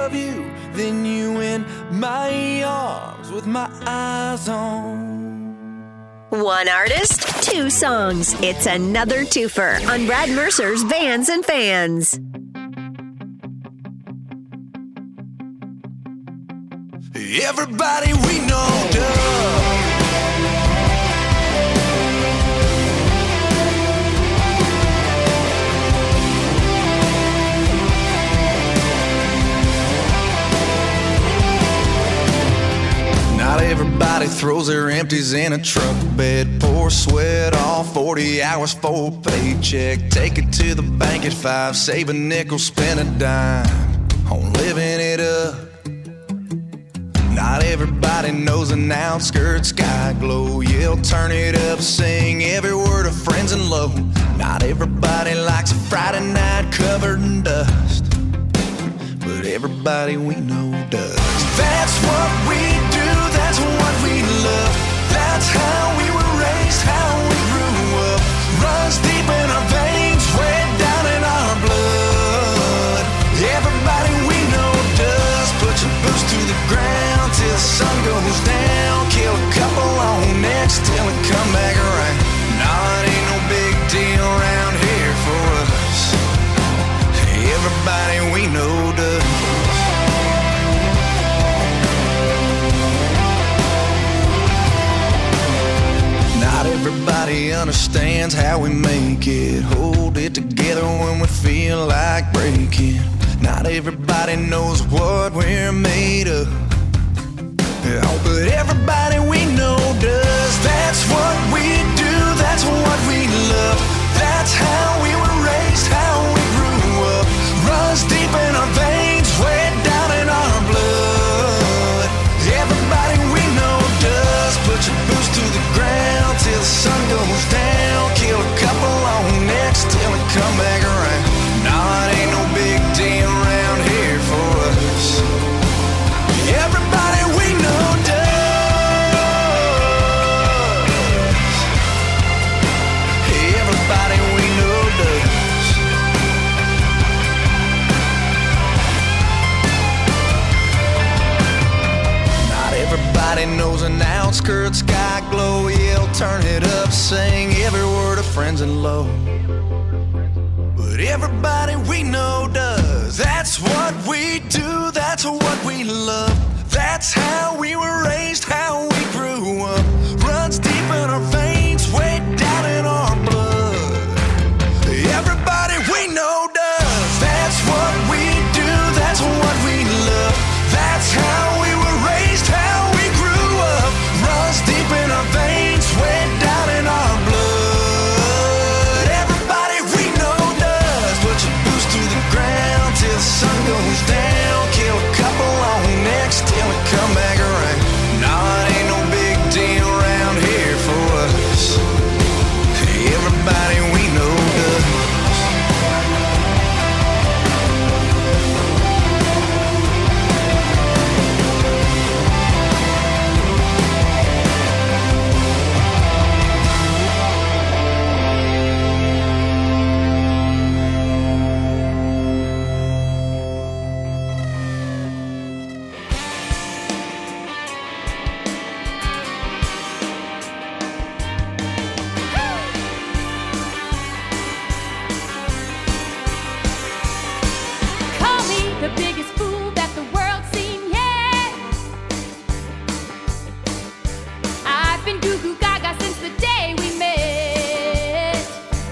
of you than you in my arms with my eyes on.
One artist, two songs. It's another twofer on Brad Mercer's Bands and Fans.
Everybody we know does. Not everybody throws their empties in a truck bed. Pour sweat off 40 hours for a paycheck. Take it to the bank at 5. Save a nickel, spend a dime on living it up. Not everybody knows an outskirts sky glow. Yell, turn it up, sing every word of Friends in Low. Not everybody likes a Friday night covered in dust, but everybody we know does. That's what we do, that's what we love. That's how we were raised, how we grew up. Runs deep in our veins, way down in our blood. Everybody we know does. Put your boots to the ground till the sun goes down. Kill a couple on next till it come back around. Nah, it ain't no big deal around here for us. Everybody we know does. Not everybody understands how we make it. Hold it together when we feel like breaking. Not everybody knows what we're made of. Oh, but everybody we know does. That's what we do, that's what we love. That's how we were raised, how we grew up. Runs deep in our veins, way down in our blood. Everybody we know does. Put your boots to the ground till the sun goes down. Kill a couple on next till it come back around. Nah, it ain't no big deal around here for us. Everybody we know does. Everybody we know does. Not everybody knows an outskirts sky glow. Yell, turn it up, sing every word of Friends in Low. But everybody we know does. That's what we do, that's what we love. That's how we were raised, how we grew up. Runs deep in our veins, way down in our blood. Everybody we know does. That's what we do, that's what we love. That's how we were raised, how we grew up. Runs deep in our veins, way down in our blood. Everybody we know does. Put your boots to the ground till the sun goes down. Kill a couple on next till it come back around. Nah, it ain't no big deal around here for us. Everybody we know does.
Call me the biggest fool that the world's seen yet. I've been goo goo gaga since the day we met.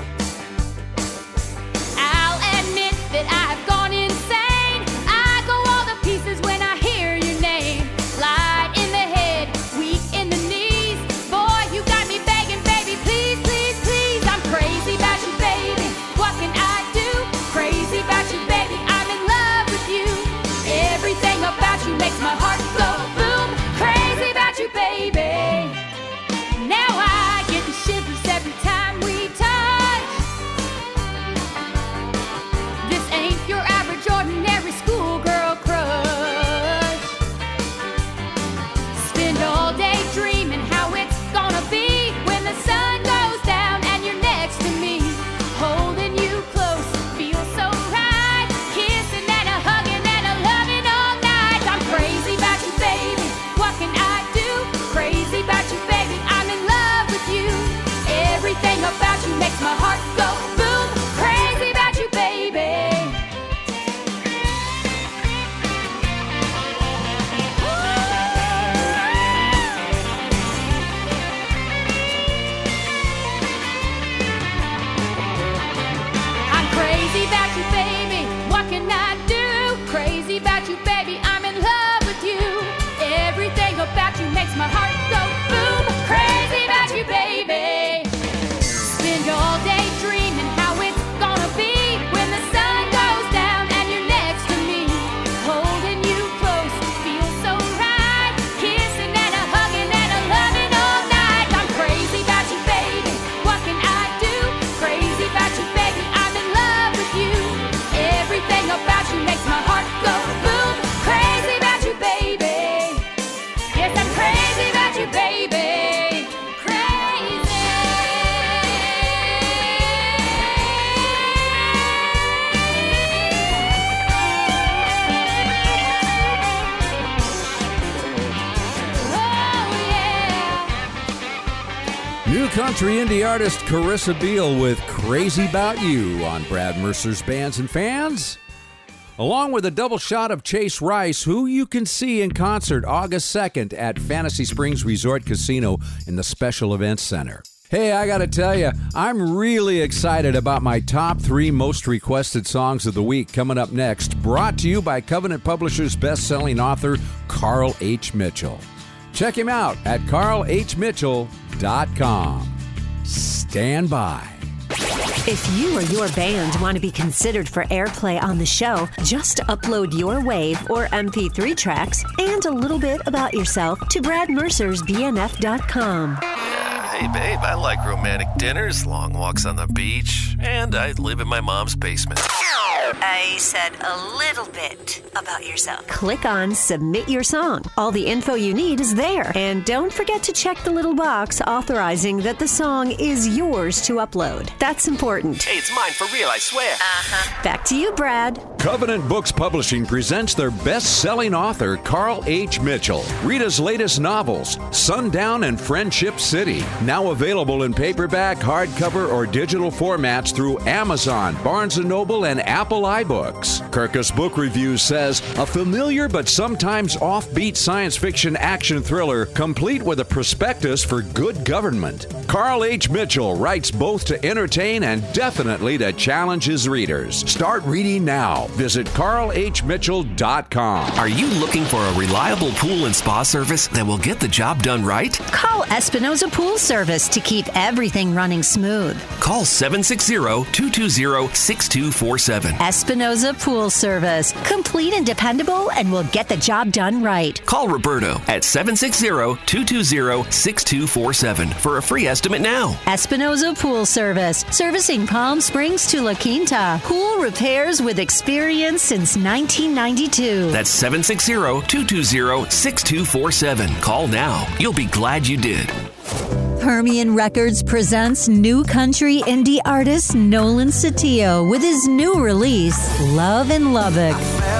I'll admit that I've gone insane. I go all to pieces when I hear your name. Light in the head, weak in the knees. Boy, you got me begging, baby, please, please, please. I'm crazy about you, baby. What can I do? Crazy about you, baby. I'm in love with you. Everything about you makes my heart go boom. Crazy about you, baby. Now I get the shivers every time we touch. This ain't your average, ordinary schoolgirl crush. Spend all day dreaming how it's gonna be when the sun goes down and you're next to me. Holding you close, feel so right. Kissing and a hugging and a loving all
country indie artist Carissa Beale with Crazy About You on Brad Mercer's Bands and Fans. Along with a double shot of Chase Rice, who you can see in concert August 2nd at Fantasy Springs Resort Casino in the Special Events Center. Hey, I gotta tell you, I'm really excited about my top 3 most requested songs of the week coming up next, brought to you by Covenant Publishers best-selling author Carl H. Mitchell. Check him out at carlhmitchell.com. Stand by.
If you or your band want to be considered for airplay on the show, just upload your WAV or MP3 tracks and a little bit about yourself to bradmercersbnf.com.
Hey, babe, I like romantic dinners, long walks on the beach, and I live in my mom's basement.
I said a little bit about yourself. Click on Submit Your Song. All the info you need is there. And don't forget to check the little box authorizing that the song is yours to upload. That's important.
Hey, it's mine for real, I swear.
Back to you, Brad.
Covenant Books Publishing presents their best-selling author, Carl H. Mitchell. Read his latest novels, Sundown and Friendship City. Now available in paperback, hardcover, or digital formats through Amazon, Barnes & Noble, and Apple iBooks. Kirkus Book Reviews says, a familiar but sometimes offbeat science fiction action thriller complete with a prospectus for good government. Carl H. Mitchell writes both to entertain and definitely to challenge his readers. Start reading now. Visit carlhmitchell.com.
Are you looking for a reliable pool and spa service that will get the job done right?
Call Espinosa Pool Service to keep everything running smooth.
Call 760-220-6247.
Espinosa Pool Service. Complete and dependable, and will get the job done right.
Call Roberto at 760-220-6247 for a free estimate now.
Espinosa Pool Service. Servicing Palm Springs to La Quinta. Pool repairs with experience since 1992.
That's 760-220-6247. Call now. You'll be glad you did.
Permian Records presents new country indie artist Nolan Satillo with his new release, Love in Lubbock.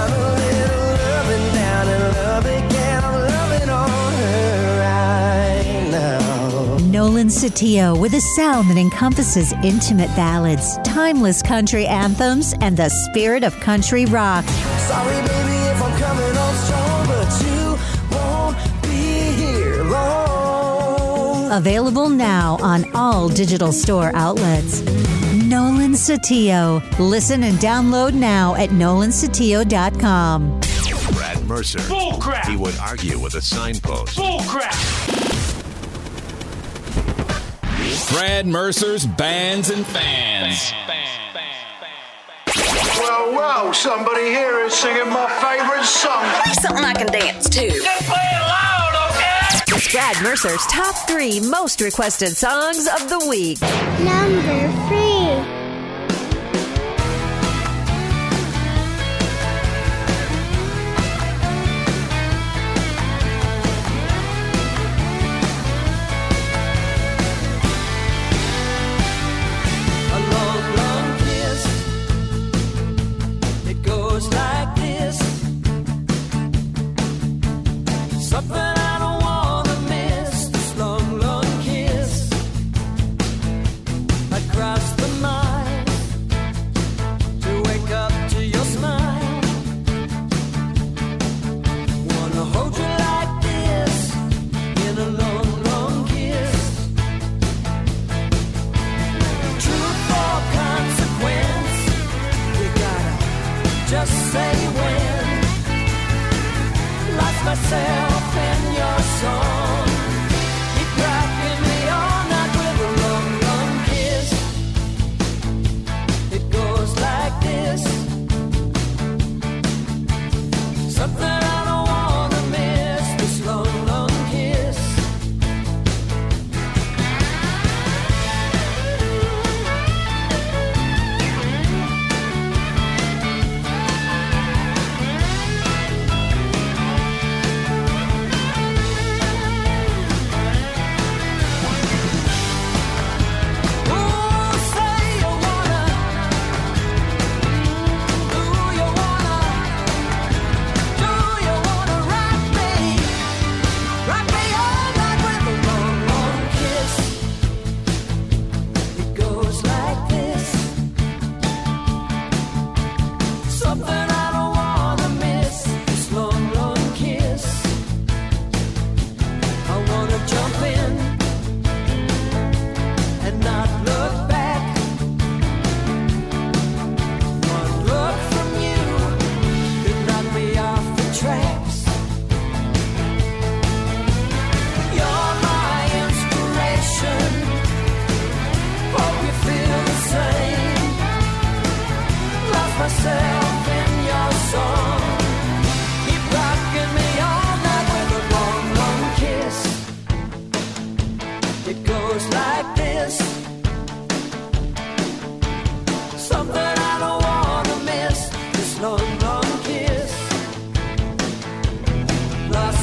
Nolan Satillo with a sound that encompasses intimate ballads, timeless country anthems, and the spirit of country rock.
Sorry, baby, if I'm coming on strong, but you won't be here long.
Available now on all digital store outlets. Nolan Satillo. Listen and download now at nolansatillo.com.
Brad Mercer.
Bull crap.
He would argue with a signpost.
Bull crap.
Brad Mercer's Bands and Fans.
Whoa, somebody here is singing my favorite song.
Something I can dance to.
Just play it loud, okay?
It's Brad Mercer's top 3 most requested songs of the week.
Number 3.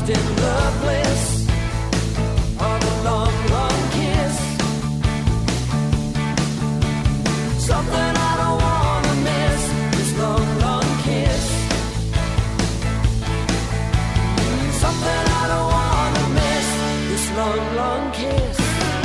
lost in the bliss of a long, long kiss. Something I don't wanna miss, this long, long kiss. Something I don't wanna miss, this long, long kiss.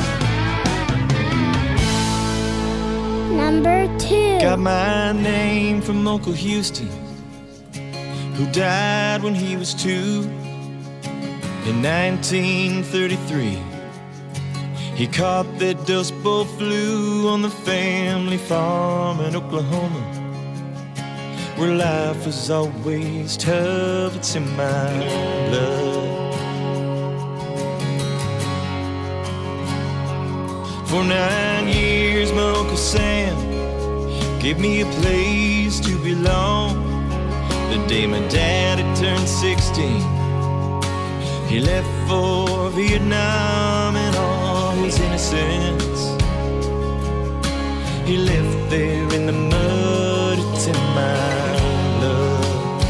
Number 2.
Got my name from Uncle Houston, who died when he was 2 in 1933. He caught that Dust Bowl flu on the family farm in Oklahoma, where life was always tough. It's in my blood. For 9 years, my Uncle Sam gave me a place to belong. The day my daddy turned 16, he left for Vietnam in all his innocence. He left there in the mud, it's in my blood.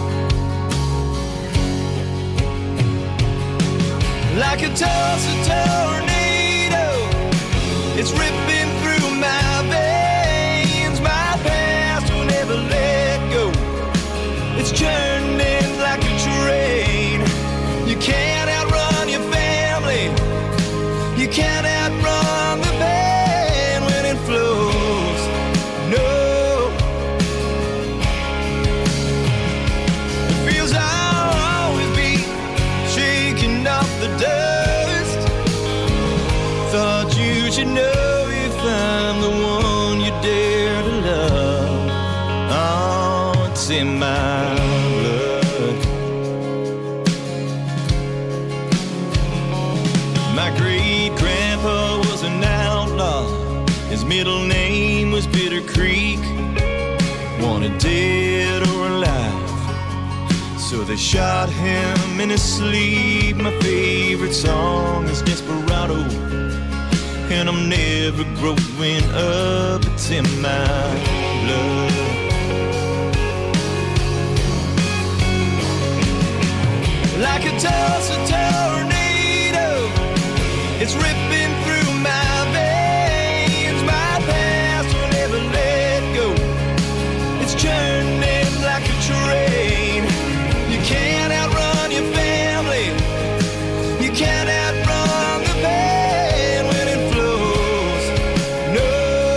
Like a Tulsa tornado, it's ripping through my veins. My past will never let go. It's churning like a train. You can't outrun your family. You can't outrun the band when it flows. No. It feels I'll always be shaking off the dust. Thought you should know if I'm the one you dare to love. Oh, it's in my blood. My great-grandpa was an outlaw. His middle name was Bitter Creek. Wanted dead or alive, so they shot him in his sleep. My favorite song is Desperado, and I'm never growing up. It's in my blood. Like a Tulsa tornado, it's ripping through my veins. My past will never let go. It's churning like a train. You can't outrun your family. You can't outrun the band when it flows. No.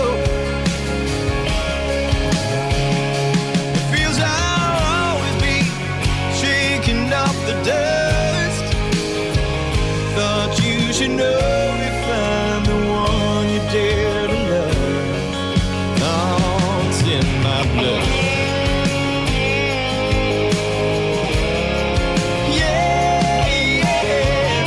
It feels I'll always be shaking off the dust. Thought you should know if I'm the one you dare to love. Oh, it's in my blood. Yeah, yeah.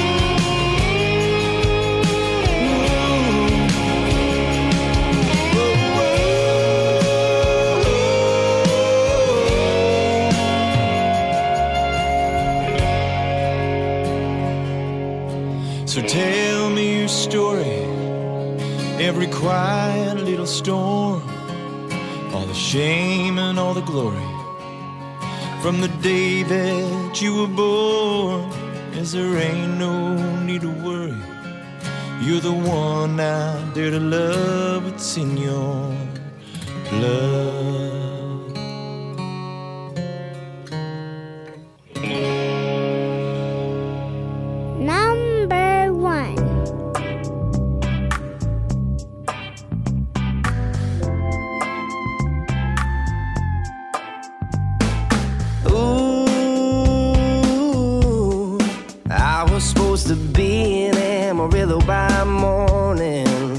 So tell me your story, every quiet little storm, all the shame and all the glory, from the day that you were born. As there ain't no need to worry, you're the one I dare to love. It's in your blood.
Number 1.
Ooh, I was supposed to be in Amarillo by morning.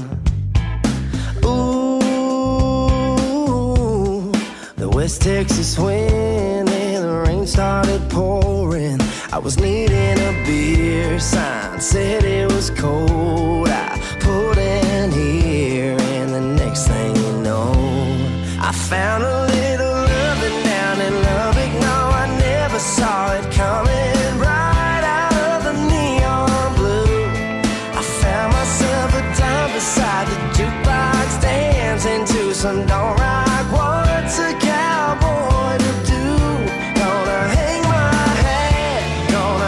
Ooh, the West Texas wind and the rain started pouring. I was needing a beer sign, said it was cold. I pulled in here, and the next thing you know, I found a little loving down in Lubbock. No, I never saw it coming, right out of the neon blue. I found myself a dime beside the jukebox, dancing to some don't rock. What's a cowboy to do? Gonna hang my hat, gonna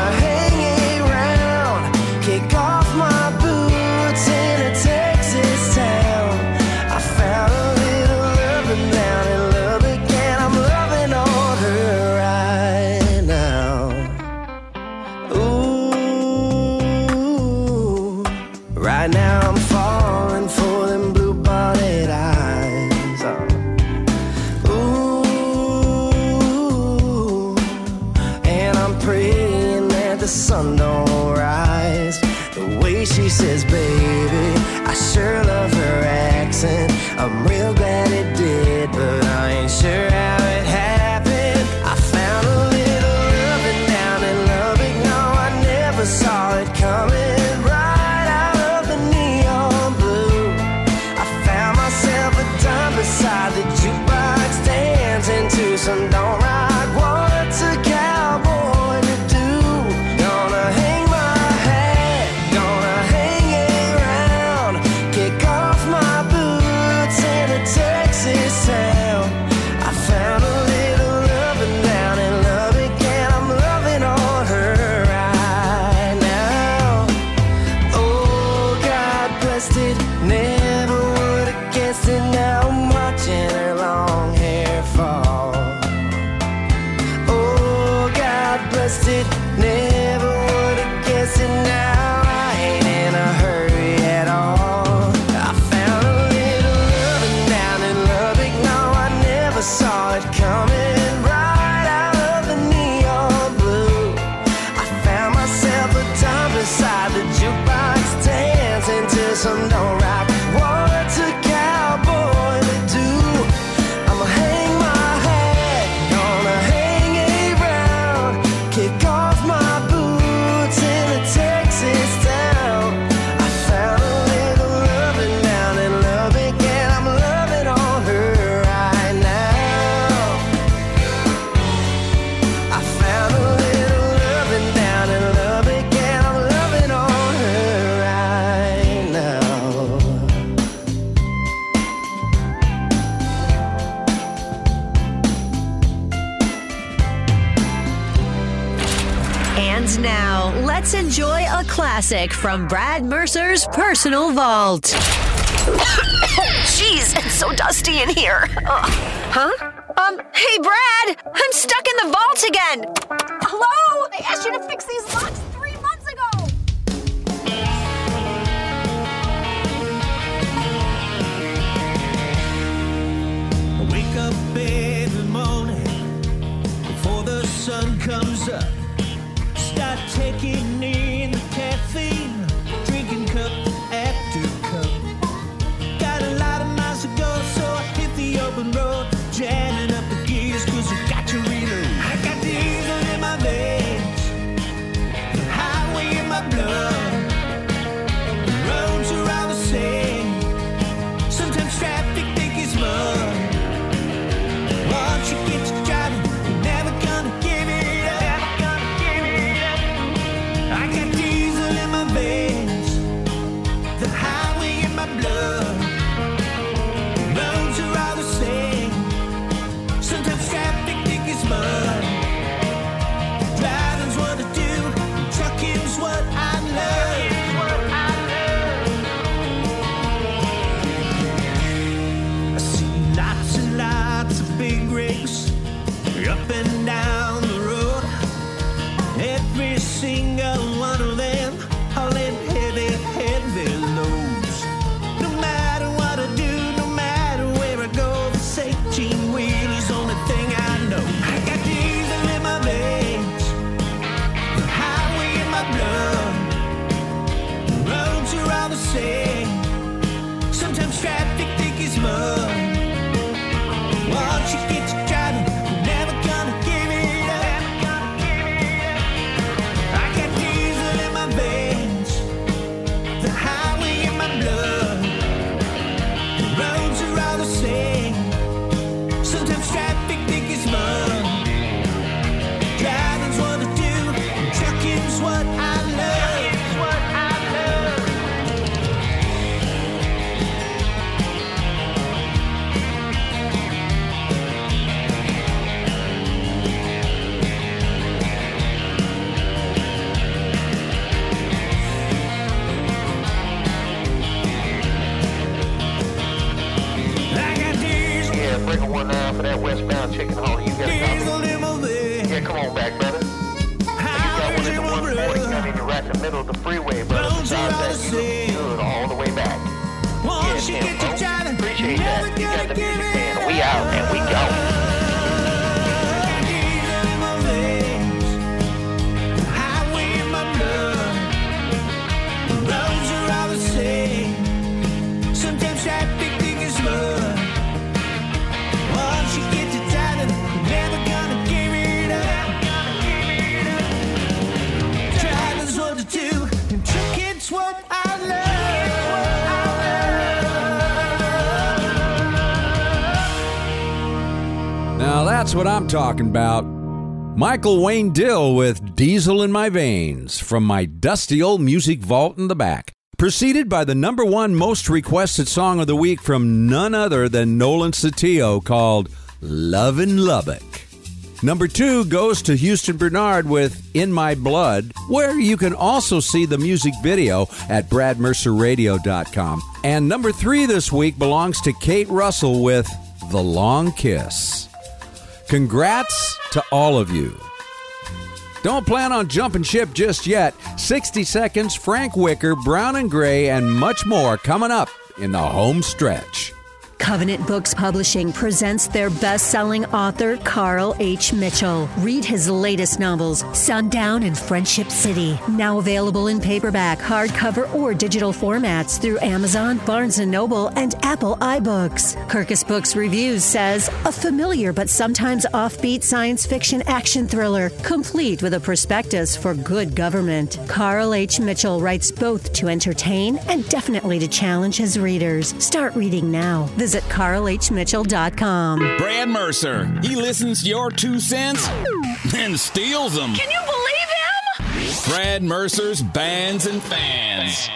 the sun don't rise. The way she says, baby, I sure love her accent. I'm real glad it did, but I ain't sure how it happened. I found a little loving down in Lubbock. No, I never saw it coming. Right out of the neon blue, I found myself a dime beside the jukebox, dancing to some don't rock. What's a cowboy to do? Gonna hang my hat, gonna hang around, kick off my boots in a Texas town. I found a little loving down in Lubbock, and I'm loving on her right now. Oh, God blessed it, never would have guessed it. Now I'm watching her long hair fall. Oh, God blessed it, never would have guessed it. Now I ain't in a hurry at all. I found a little loving down in Lubbock. No, I never saw it coming. Right out of the neon blue, I found myself a dime beside the jukebox, dancing to some don't rock. What's a cowboy to do? I'ma hang my hat, gonna hang around, kick off my boots in a Texas town. I found a little loving down in Lubbock, and I'm loving on her right now. I found a little loving down in Lubbock, and I'm loving on her right now.
And now, let's enjoy a classic from Brad Mercer's personal vault.
Jeez, it's so dusty in here.
Huh? Hey, Brad! I'm stuck in the vault again!
Hello? I asked you to fix these locks 3 months ago.
I wake up every morning before the sun comes up. Start taking in the caffeine, drinking cup after cup. Got a lot of miles to go, so I hit the open road, jamming up the gears, 'cause I got to reload. I got diesel in my veins, the highway in my blood. The roads are all the same, sometimes traffic thick as mud. Once you get to driving, you're never gonna give it up. I got diesel in my veins, the highway in my blood. Roads are all the same, sometimes traffic thick as mud. Driving's what I do, trucking's what I love. I see lots and lots of big rigs up and down the road. Every single one of them hauling heavy, heavy loads. No matter what I do, no matter where I go, this 18-wheeler's the only thing I know. I got diesel in my veins, the highway in my blood. The roads are all the same, sometimes traffic thick as mud. Once you get to driving, you're never gonna give it up. I got diesel in my veins, the highway in my blood. The roads are all the same, sometimes traffic thick as mud. Driving's what I do, trucking's what I love.
Bring one for that westbound chicken haul. You got a copy? Yeah, come on back, brother. You got one in the 140 coming right in the middle of the freeway, brother. Besides that, you look good all the way back. Yeah, Tim, folks. Appreciate that. You got the music playing. We out and we go. Highway
That's what I'm talking about. Michael Wayne Dill with Diesel in My Veins from my dusty old music vault in the back. Preceded by the number one most requested song of the week from none other than Nolan Satillo called Lovin' Lubbock. Number 2 goes to Houston Bernard with In My Blood, where you can also see the music video at bradmercerradio.com. And number 3 this week belongs to Kate Russell with The Long Kiss. Congrats to all of you. Don't plan on jumping ship just yet. 60 Seconds, Frank Wicker, Brown and Gray, and much more coming up in the home stretch.
Covenant Books Publishing presents their best-selling author, Carl H. Mitchell. Read his latest novels, Sundown and Friendship City. Now available in paperback, hardcover, or digital formats through Amazon, Barnes & Noble, and Apple iBooks. Kirkus Books Reviews says, a familiar but sometimes offbeat science fiction action thriller, complete with a prospectus for good government. Carl H. Mitchell writes both to entertain and definitely to challenge his readers. Start reading now. Visit carlhmitchell.com.
Brad Mercer. He listens to your 2 cents and steals them.
Can you believe him?
Brad Mercer's Bands and Fans.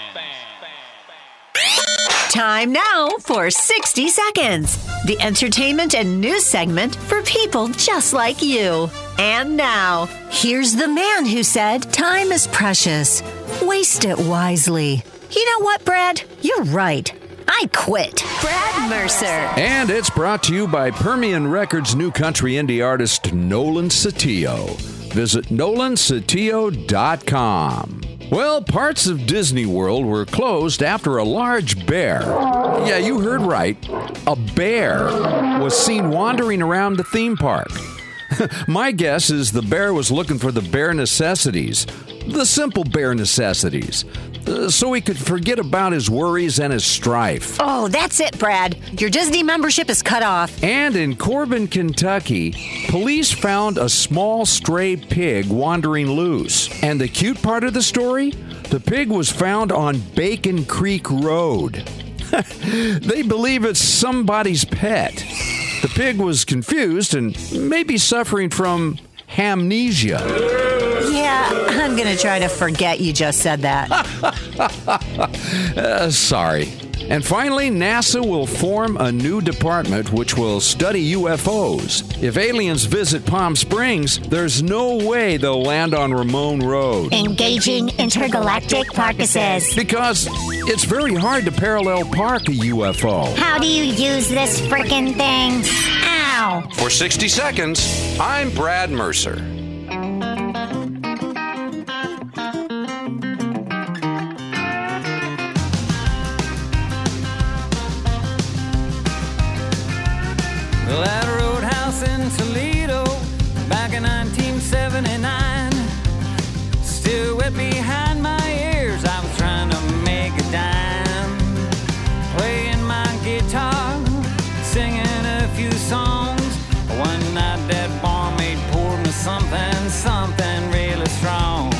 Time now for 60 Seconds, the entertainment and news segment for people just like you. And now, here's the man who said, time is precious. Waste it wisely. You know what, Brad? You're right. I quit. Brad Mercer.
And it's brought to you by Permian Records' new country indie artist, Nolan Satillo. Visit nolansatillo.com. Well, parts of Disney World were closed after a large bear. Yeah, you heard right. A bear was seen wandering around the theme park. My guess is the bear was looking for the bare necessities, the simple bare necessities, so he could forget about his worries and his strife.
Oh, that's it, Brad. Your Disney membership is cut off.
And in Corbin, Kentucky, police found a small stray pig wandering loose. And the cute part of the story? The pig was found on Bacon Creek Road. They believe it's somebody's pet. The pig was confused and maybe suffering from amnesia.
Yeah, I'm going to try to forget you just said that.
Sorry. And finally, NASA will form a new department which will study UFOs. If aliens visit Palm Springs, there's no way they'll land on Ramon Road.
Engaging intergalactic carcasses.
Because it's very hard to parallel park a UFO.
How do you use this frickin' thing? Ow!
For 60 Seconds, I'm Brad Mercer.
Well, that roadhouse in Toledo back in 1979, still wet behind my ears. I was trying to make a dime, playing my guitar, singing a few songs. One night that barmaid poured me something really strong.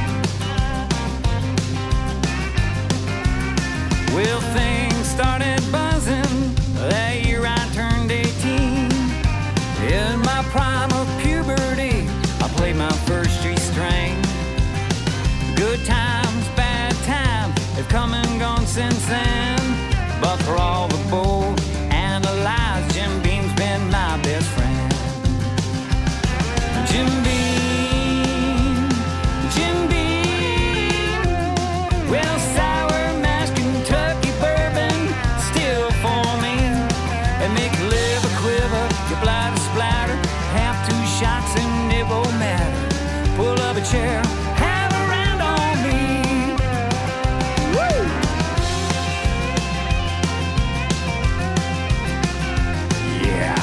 Well, things started buzzing that year I turned 18. In my prime of puberty, I played my first G-string. Good times, bad times, they've come and gone since then. But for all the bold and the lies, Jim Beam's been my best friend. Jim Beam, Jim Beam. Well, sour mash Kentucky bourbon, still for me. It makes liver quiver, your bladder splatter. Half 2 shots and it won't matter. Pull up a chair, have a round on me. Woo! Yeah.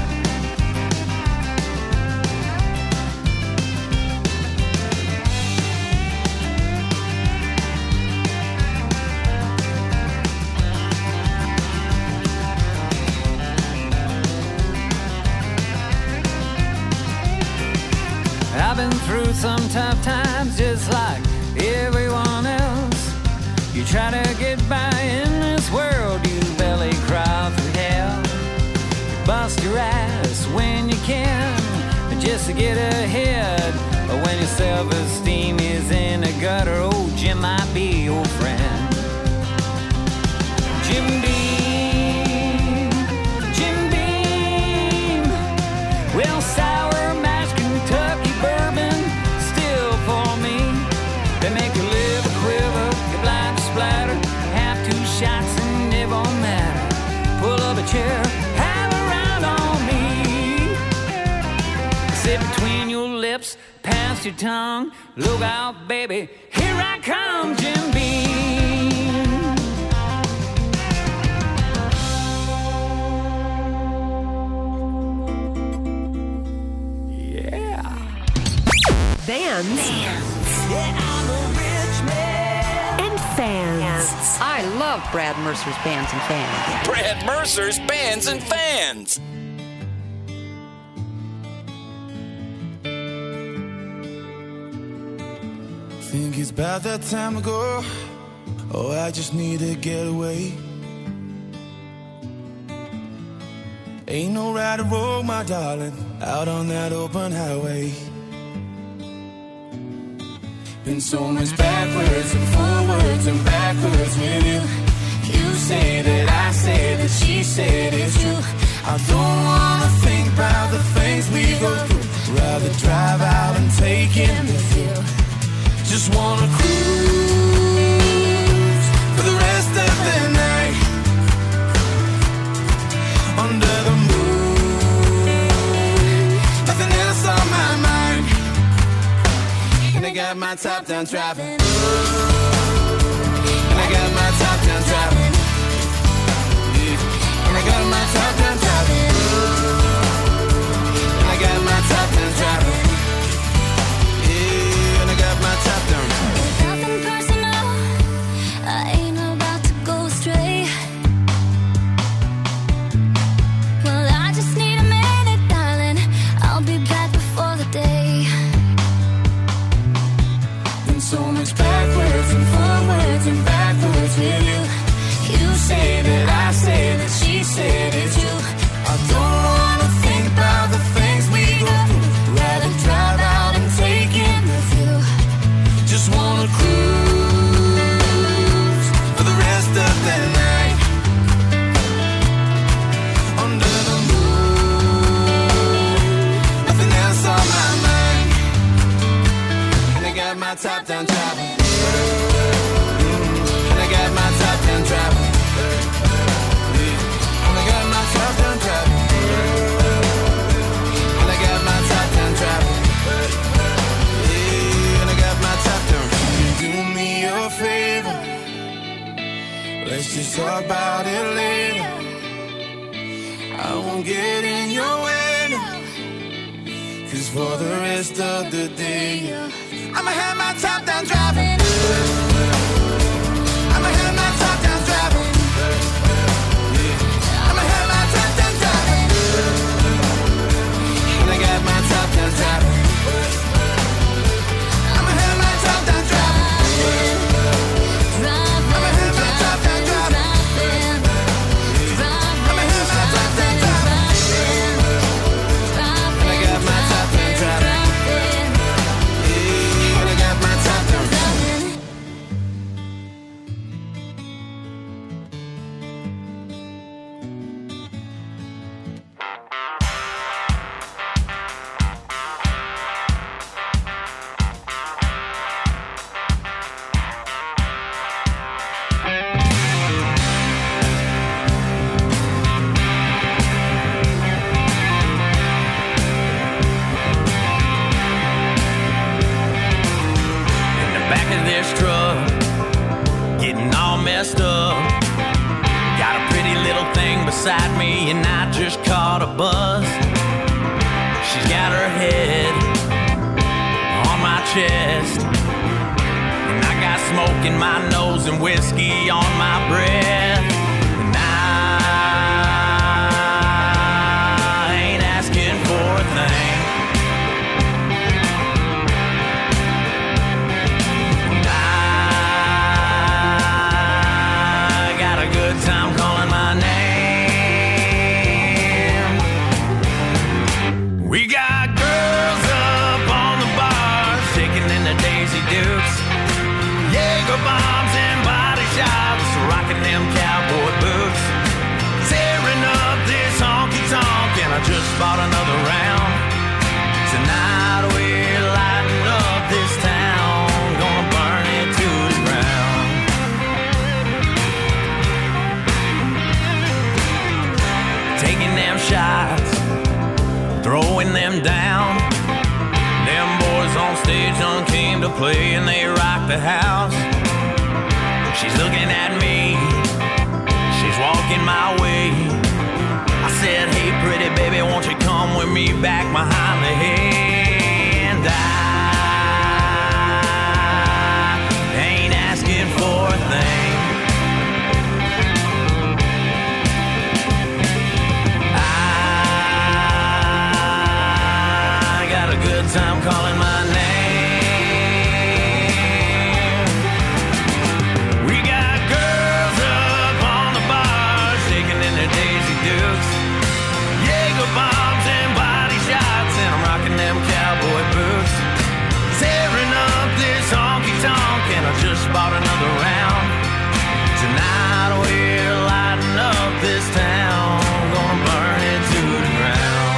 I've been through some tough times just like everyone else. You try to get by in this world, you belly cry for hell. You bust your ass when you can. just to get ahead. But when your self-esteem is in the gutter, oh, Jim might be your friend. Jim Beam, Jim Beam. Well, Sour Mash, Kentucky bourbon, still for me. They make your liver quiver, your blind splatter. Have 2 shots and it won't matter. Pull up a chair, have a round on me. Sit between your lips, past your tongue. Look out, baby, here I come, Jim Beam. Yeah.
Bands.
Yeah, I'm a rich man.
And fans.
I love Brad Mercer's Bands and Fans.
Brad Mercer's Bands and Fans.
Think it's about that time to go. Oh, I just need to get away. Ain't no right or wrong, my darling, out on that open highway. Been so much backwards and forwards and backwards with you. You say that, I say that, she said it's true. I don't wanna think about the things we go through. Rather drive out and take in the view. Just wanna cruise for the rest of the night under the moon. Nothing else on my mind. And I got my top down driving. And I got my top down driving. And I got my top down driving. And I got my top down driving. Yeah, and I got my top down.
Nothing personal, I ain't about to go astray. Well, I just need a minute, darling. I'll be back before the day.
Been so much backwards and forwards and backwards with you. You say that, I say that, she said it's true. I don't wanna think about the things we go through. Rather drive out and take in the view. Just wanna cruise for the rest of the night under the moon. Nothing else on my mind. And I got my top down driving. And I got my top down driving. And I got my top down driving. And I got my top down driving. Yeah, and I got my top down. Do me a favor. Let's just talk about it later. I won't get in your way now. 'Cause for the rest of the day, I'ma have my top down driving. I'ma have my top down driving. I'ma have my top down driving. And I got my top down driving. I'ma have my top down driving. I'ma have my top down driving. I'ma have my top down driving. And I got my top down driving. Yeah, and I got my top down driving.
In the back of this truck, getting all messed up. Got a pretty little thing beside me, and I just caught a buzz. She's got her head on my chest, and I got smoke in my nose and whiskey on my breath. And I ain't asking for a thing. And I got a good time calling my name. We got girls to play and they rock the house. She's looking at me, she's walking my way. I said, hey pretty baby, won't you come with me back behind the hand? I ain't asking for a thing. I got a good time calling my name. We got girls up on the bar shaking in their Daisy Dukes, Jaeger bombs and body shots, and I'm rocking them cowboy boots, tearing up this honky-tonk, and I just bought another round. Tonight we're lighting up this town, gonna burn it to the ground.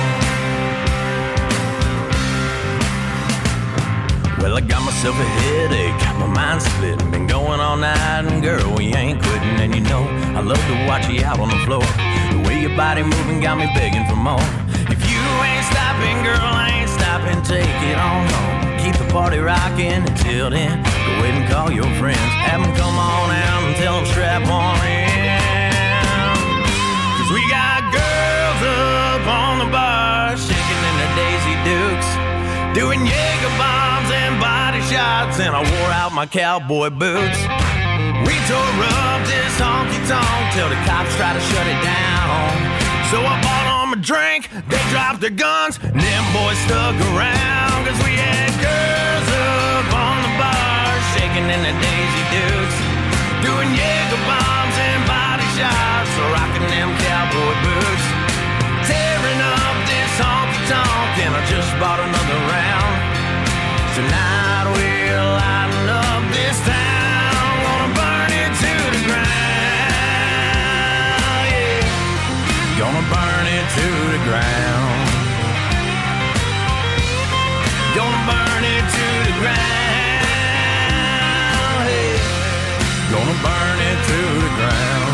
Well, I got myself a headache, my mind's splitting, been going all night, and girl, we ain't quitting. And you know, I love to watch you out on the floor. The way your body moving got me begging for more. If you ain't stopping, girl, I ain't stopping, take it on home. Keep the party rocking until then. Go ahead and call your friends, have them come on out and tell them strap on in. 'Cause we got girls up on the bar shaking in their Daisy Dukes, doing Jaeger bombs and body shots, and I wore out my cowboy boots. We tore up this honky-tonk till the cops tried to shut it down. So I bought them a drink, they dropped their guns, and them boys stuck around. 'Cause we had girls up on the bar shaking in their Daisy Dukes, doing Jaeger bombs and body shots, rocking them cowboy boots, tearing up this honky-tonk, and I just bought another round. Tonight we're lighting up this town, gonna burn it to the ground, yeah. Gonna burn it to the ground. Gonna burn it to the ground, hey. Gonna burn it to the ground.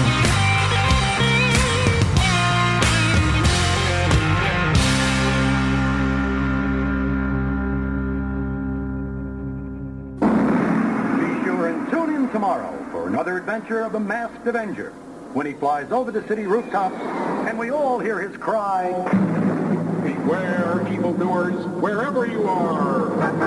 Tomorrow for another adventure of the Masked Avenger, when he flies over the city rooftops and we all hear his cry, "Beware, evildoers, wherever you are."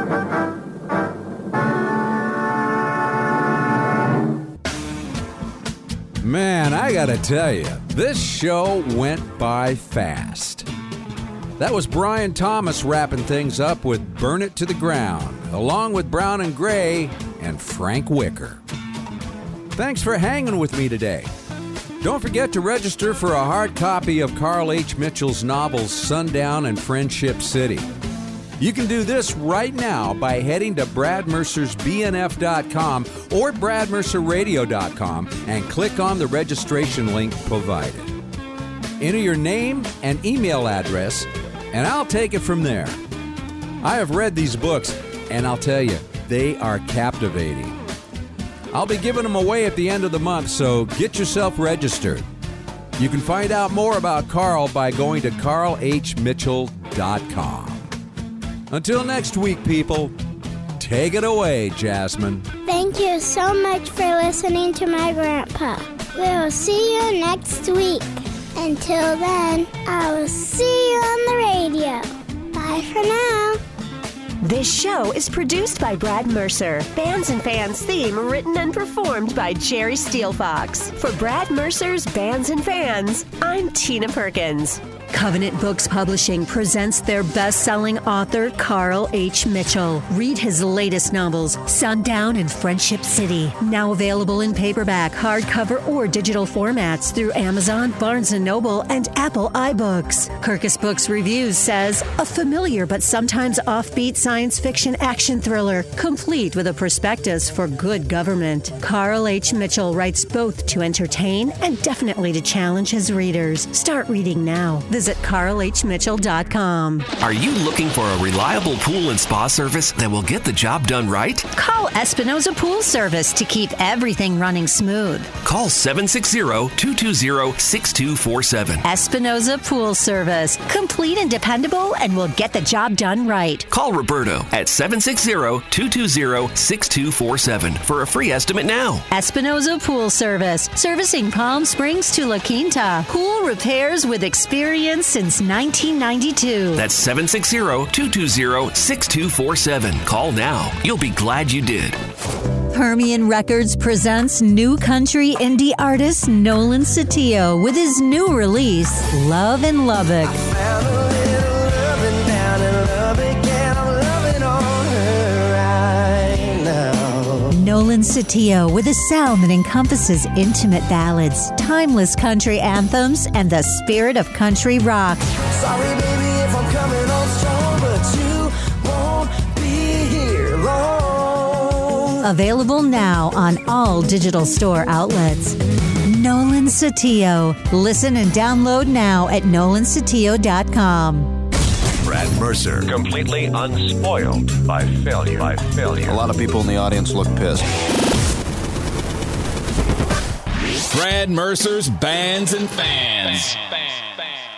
Man, I gotta tell you, this show went by fast. That was Brian Thomas wrapping things up with Burn It to the Ground, along with Brown and Gray and Frank Wicker. Thanks for hanging with me today. Don't forget to register for a hard copy of Carl H. Mitchell's novels Sundown and Friendship City. You can do this right now by heading to bradmercersbnf.com or bradmercerradio.com and click on the registration link provided. Enter your name and email address, and I'll take it from there. I have read these books, and I'll tell you, they are captivating. I'll be giving them away at the end of the month, so get yourself registered. You can find out more about Carl by going to carlhmitchell.com. Until next week, people, take it away, Jasmine.
Thank you so much for listening to my grandpa. We'll see you next week. Until then, I will see you on the radio. Bye for now.
This show is produced by Brad Mercer. Bands and Fans theme written and performed by Jerry Steelfox. For Brad Mercer's Bands and Fans, I'm Tina Perkins. Covenant Books Publishing presents their best-selling author, Carl H. Mitchell. Read his latest novels, Sundown and Friendship City. Now available in paperback, hardcover, or digital formats through Amazon, Barnes & Noble, and Apple iBooks. Kirkus Books Reviews says, a familiar but sometimes offbeat science fiction action thriller, complete with a prospectus for good government. Carl H. Mitchell writes both to entertain and definitely to challenge his readers. Start reading now. Visit carlhmitchell.com.
Are you looking for a reliable pool and spa service that will get the job done right?
Call Espinosa Pool Service to keep everything running smooth.
Call 760-220-6247.
Espinosa Pool Service. Complete and dependable, and will get the job done right.
Call Roberto at 760-220-6247 for a free estimate now.
Espinosa Pool Service. Servicing Palm Springs to La Quinta. Pool repairs with experience since 1992.
That's 760-220-6247. Call now. You'll be glad you did.
Permian Records presents new country indie artist Nolan Satillo with his new release, Love in Lubbock. Nolan Satillo with a sound that encompasses intimate ballads, timeless country anthems, and the spirit of country rock.
Sorry, baby, if I'm coming on strong, but you won't be here long.
Available now on all digital store outlets. Nolan Satillo. Listen and download now at nolansatillo.com.
Brad Mercer, completely unspoiled by failure.
A lot of people in the audience look pissed.
Brad Mercer's Bands and Fans.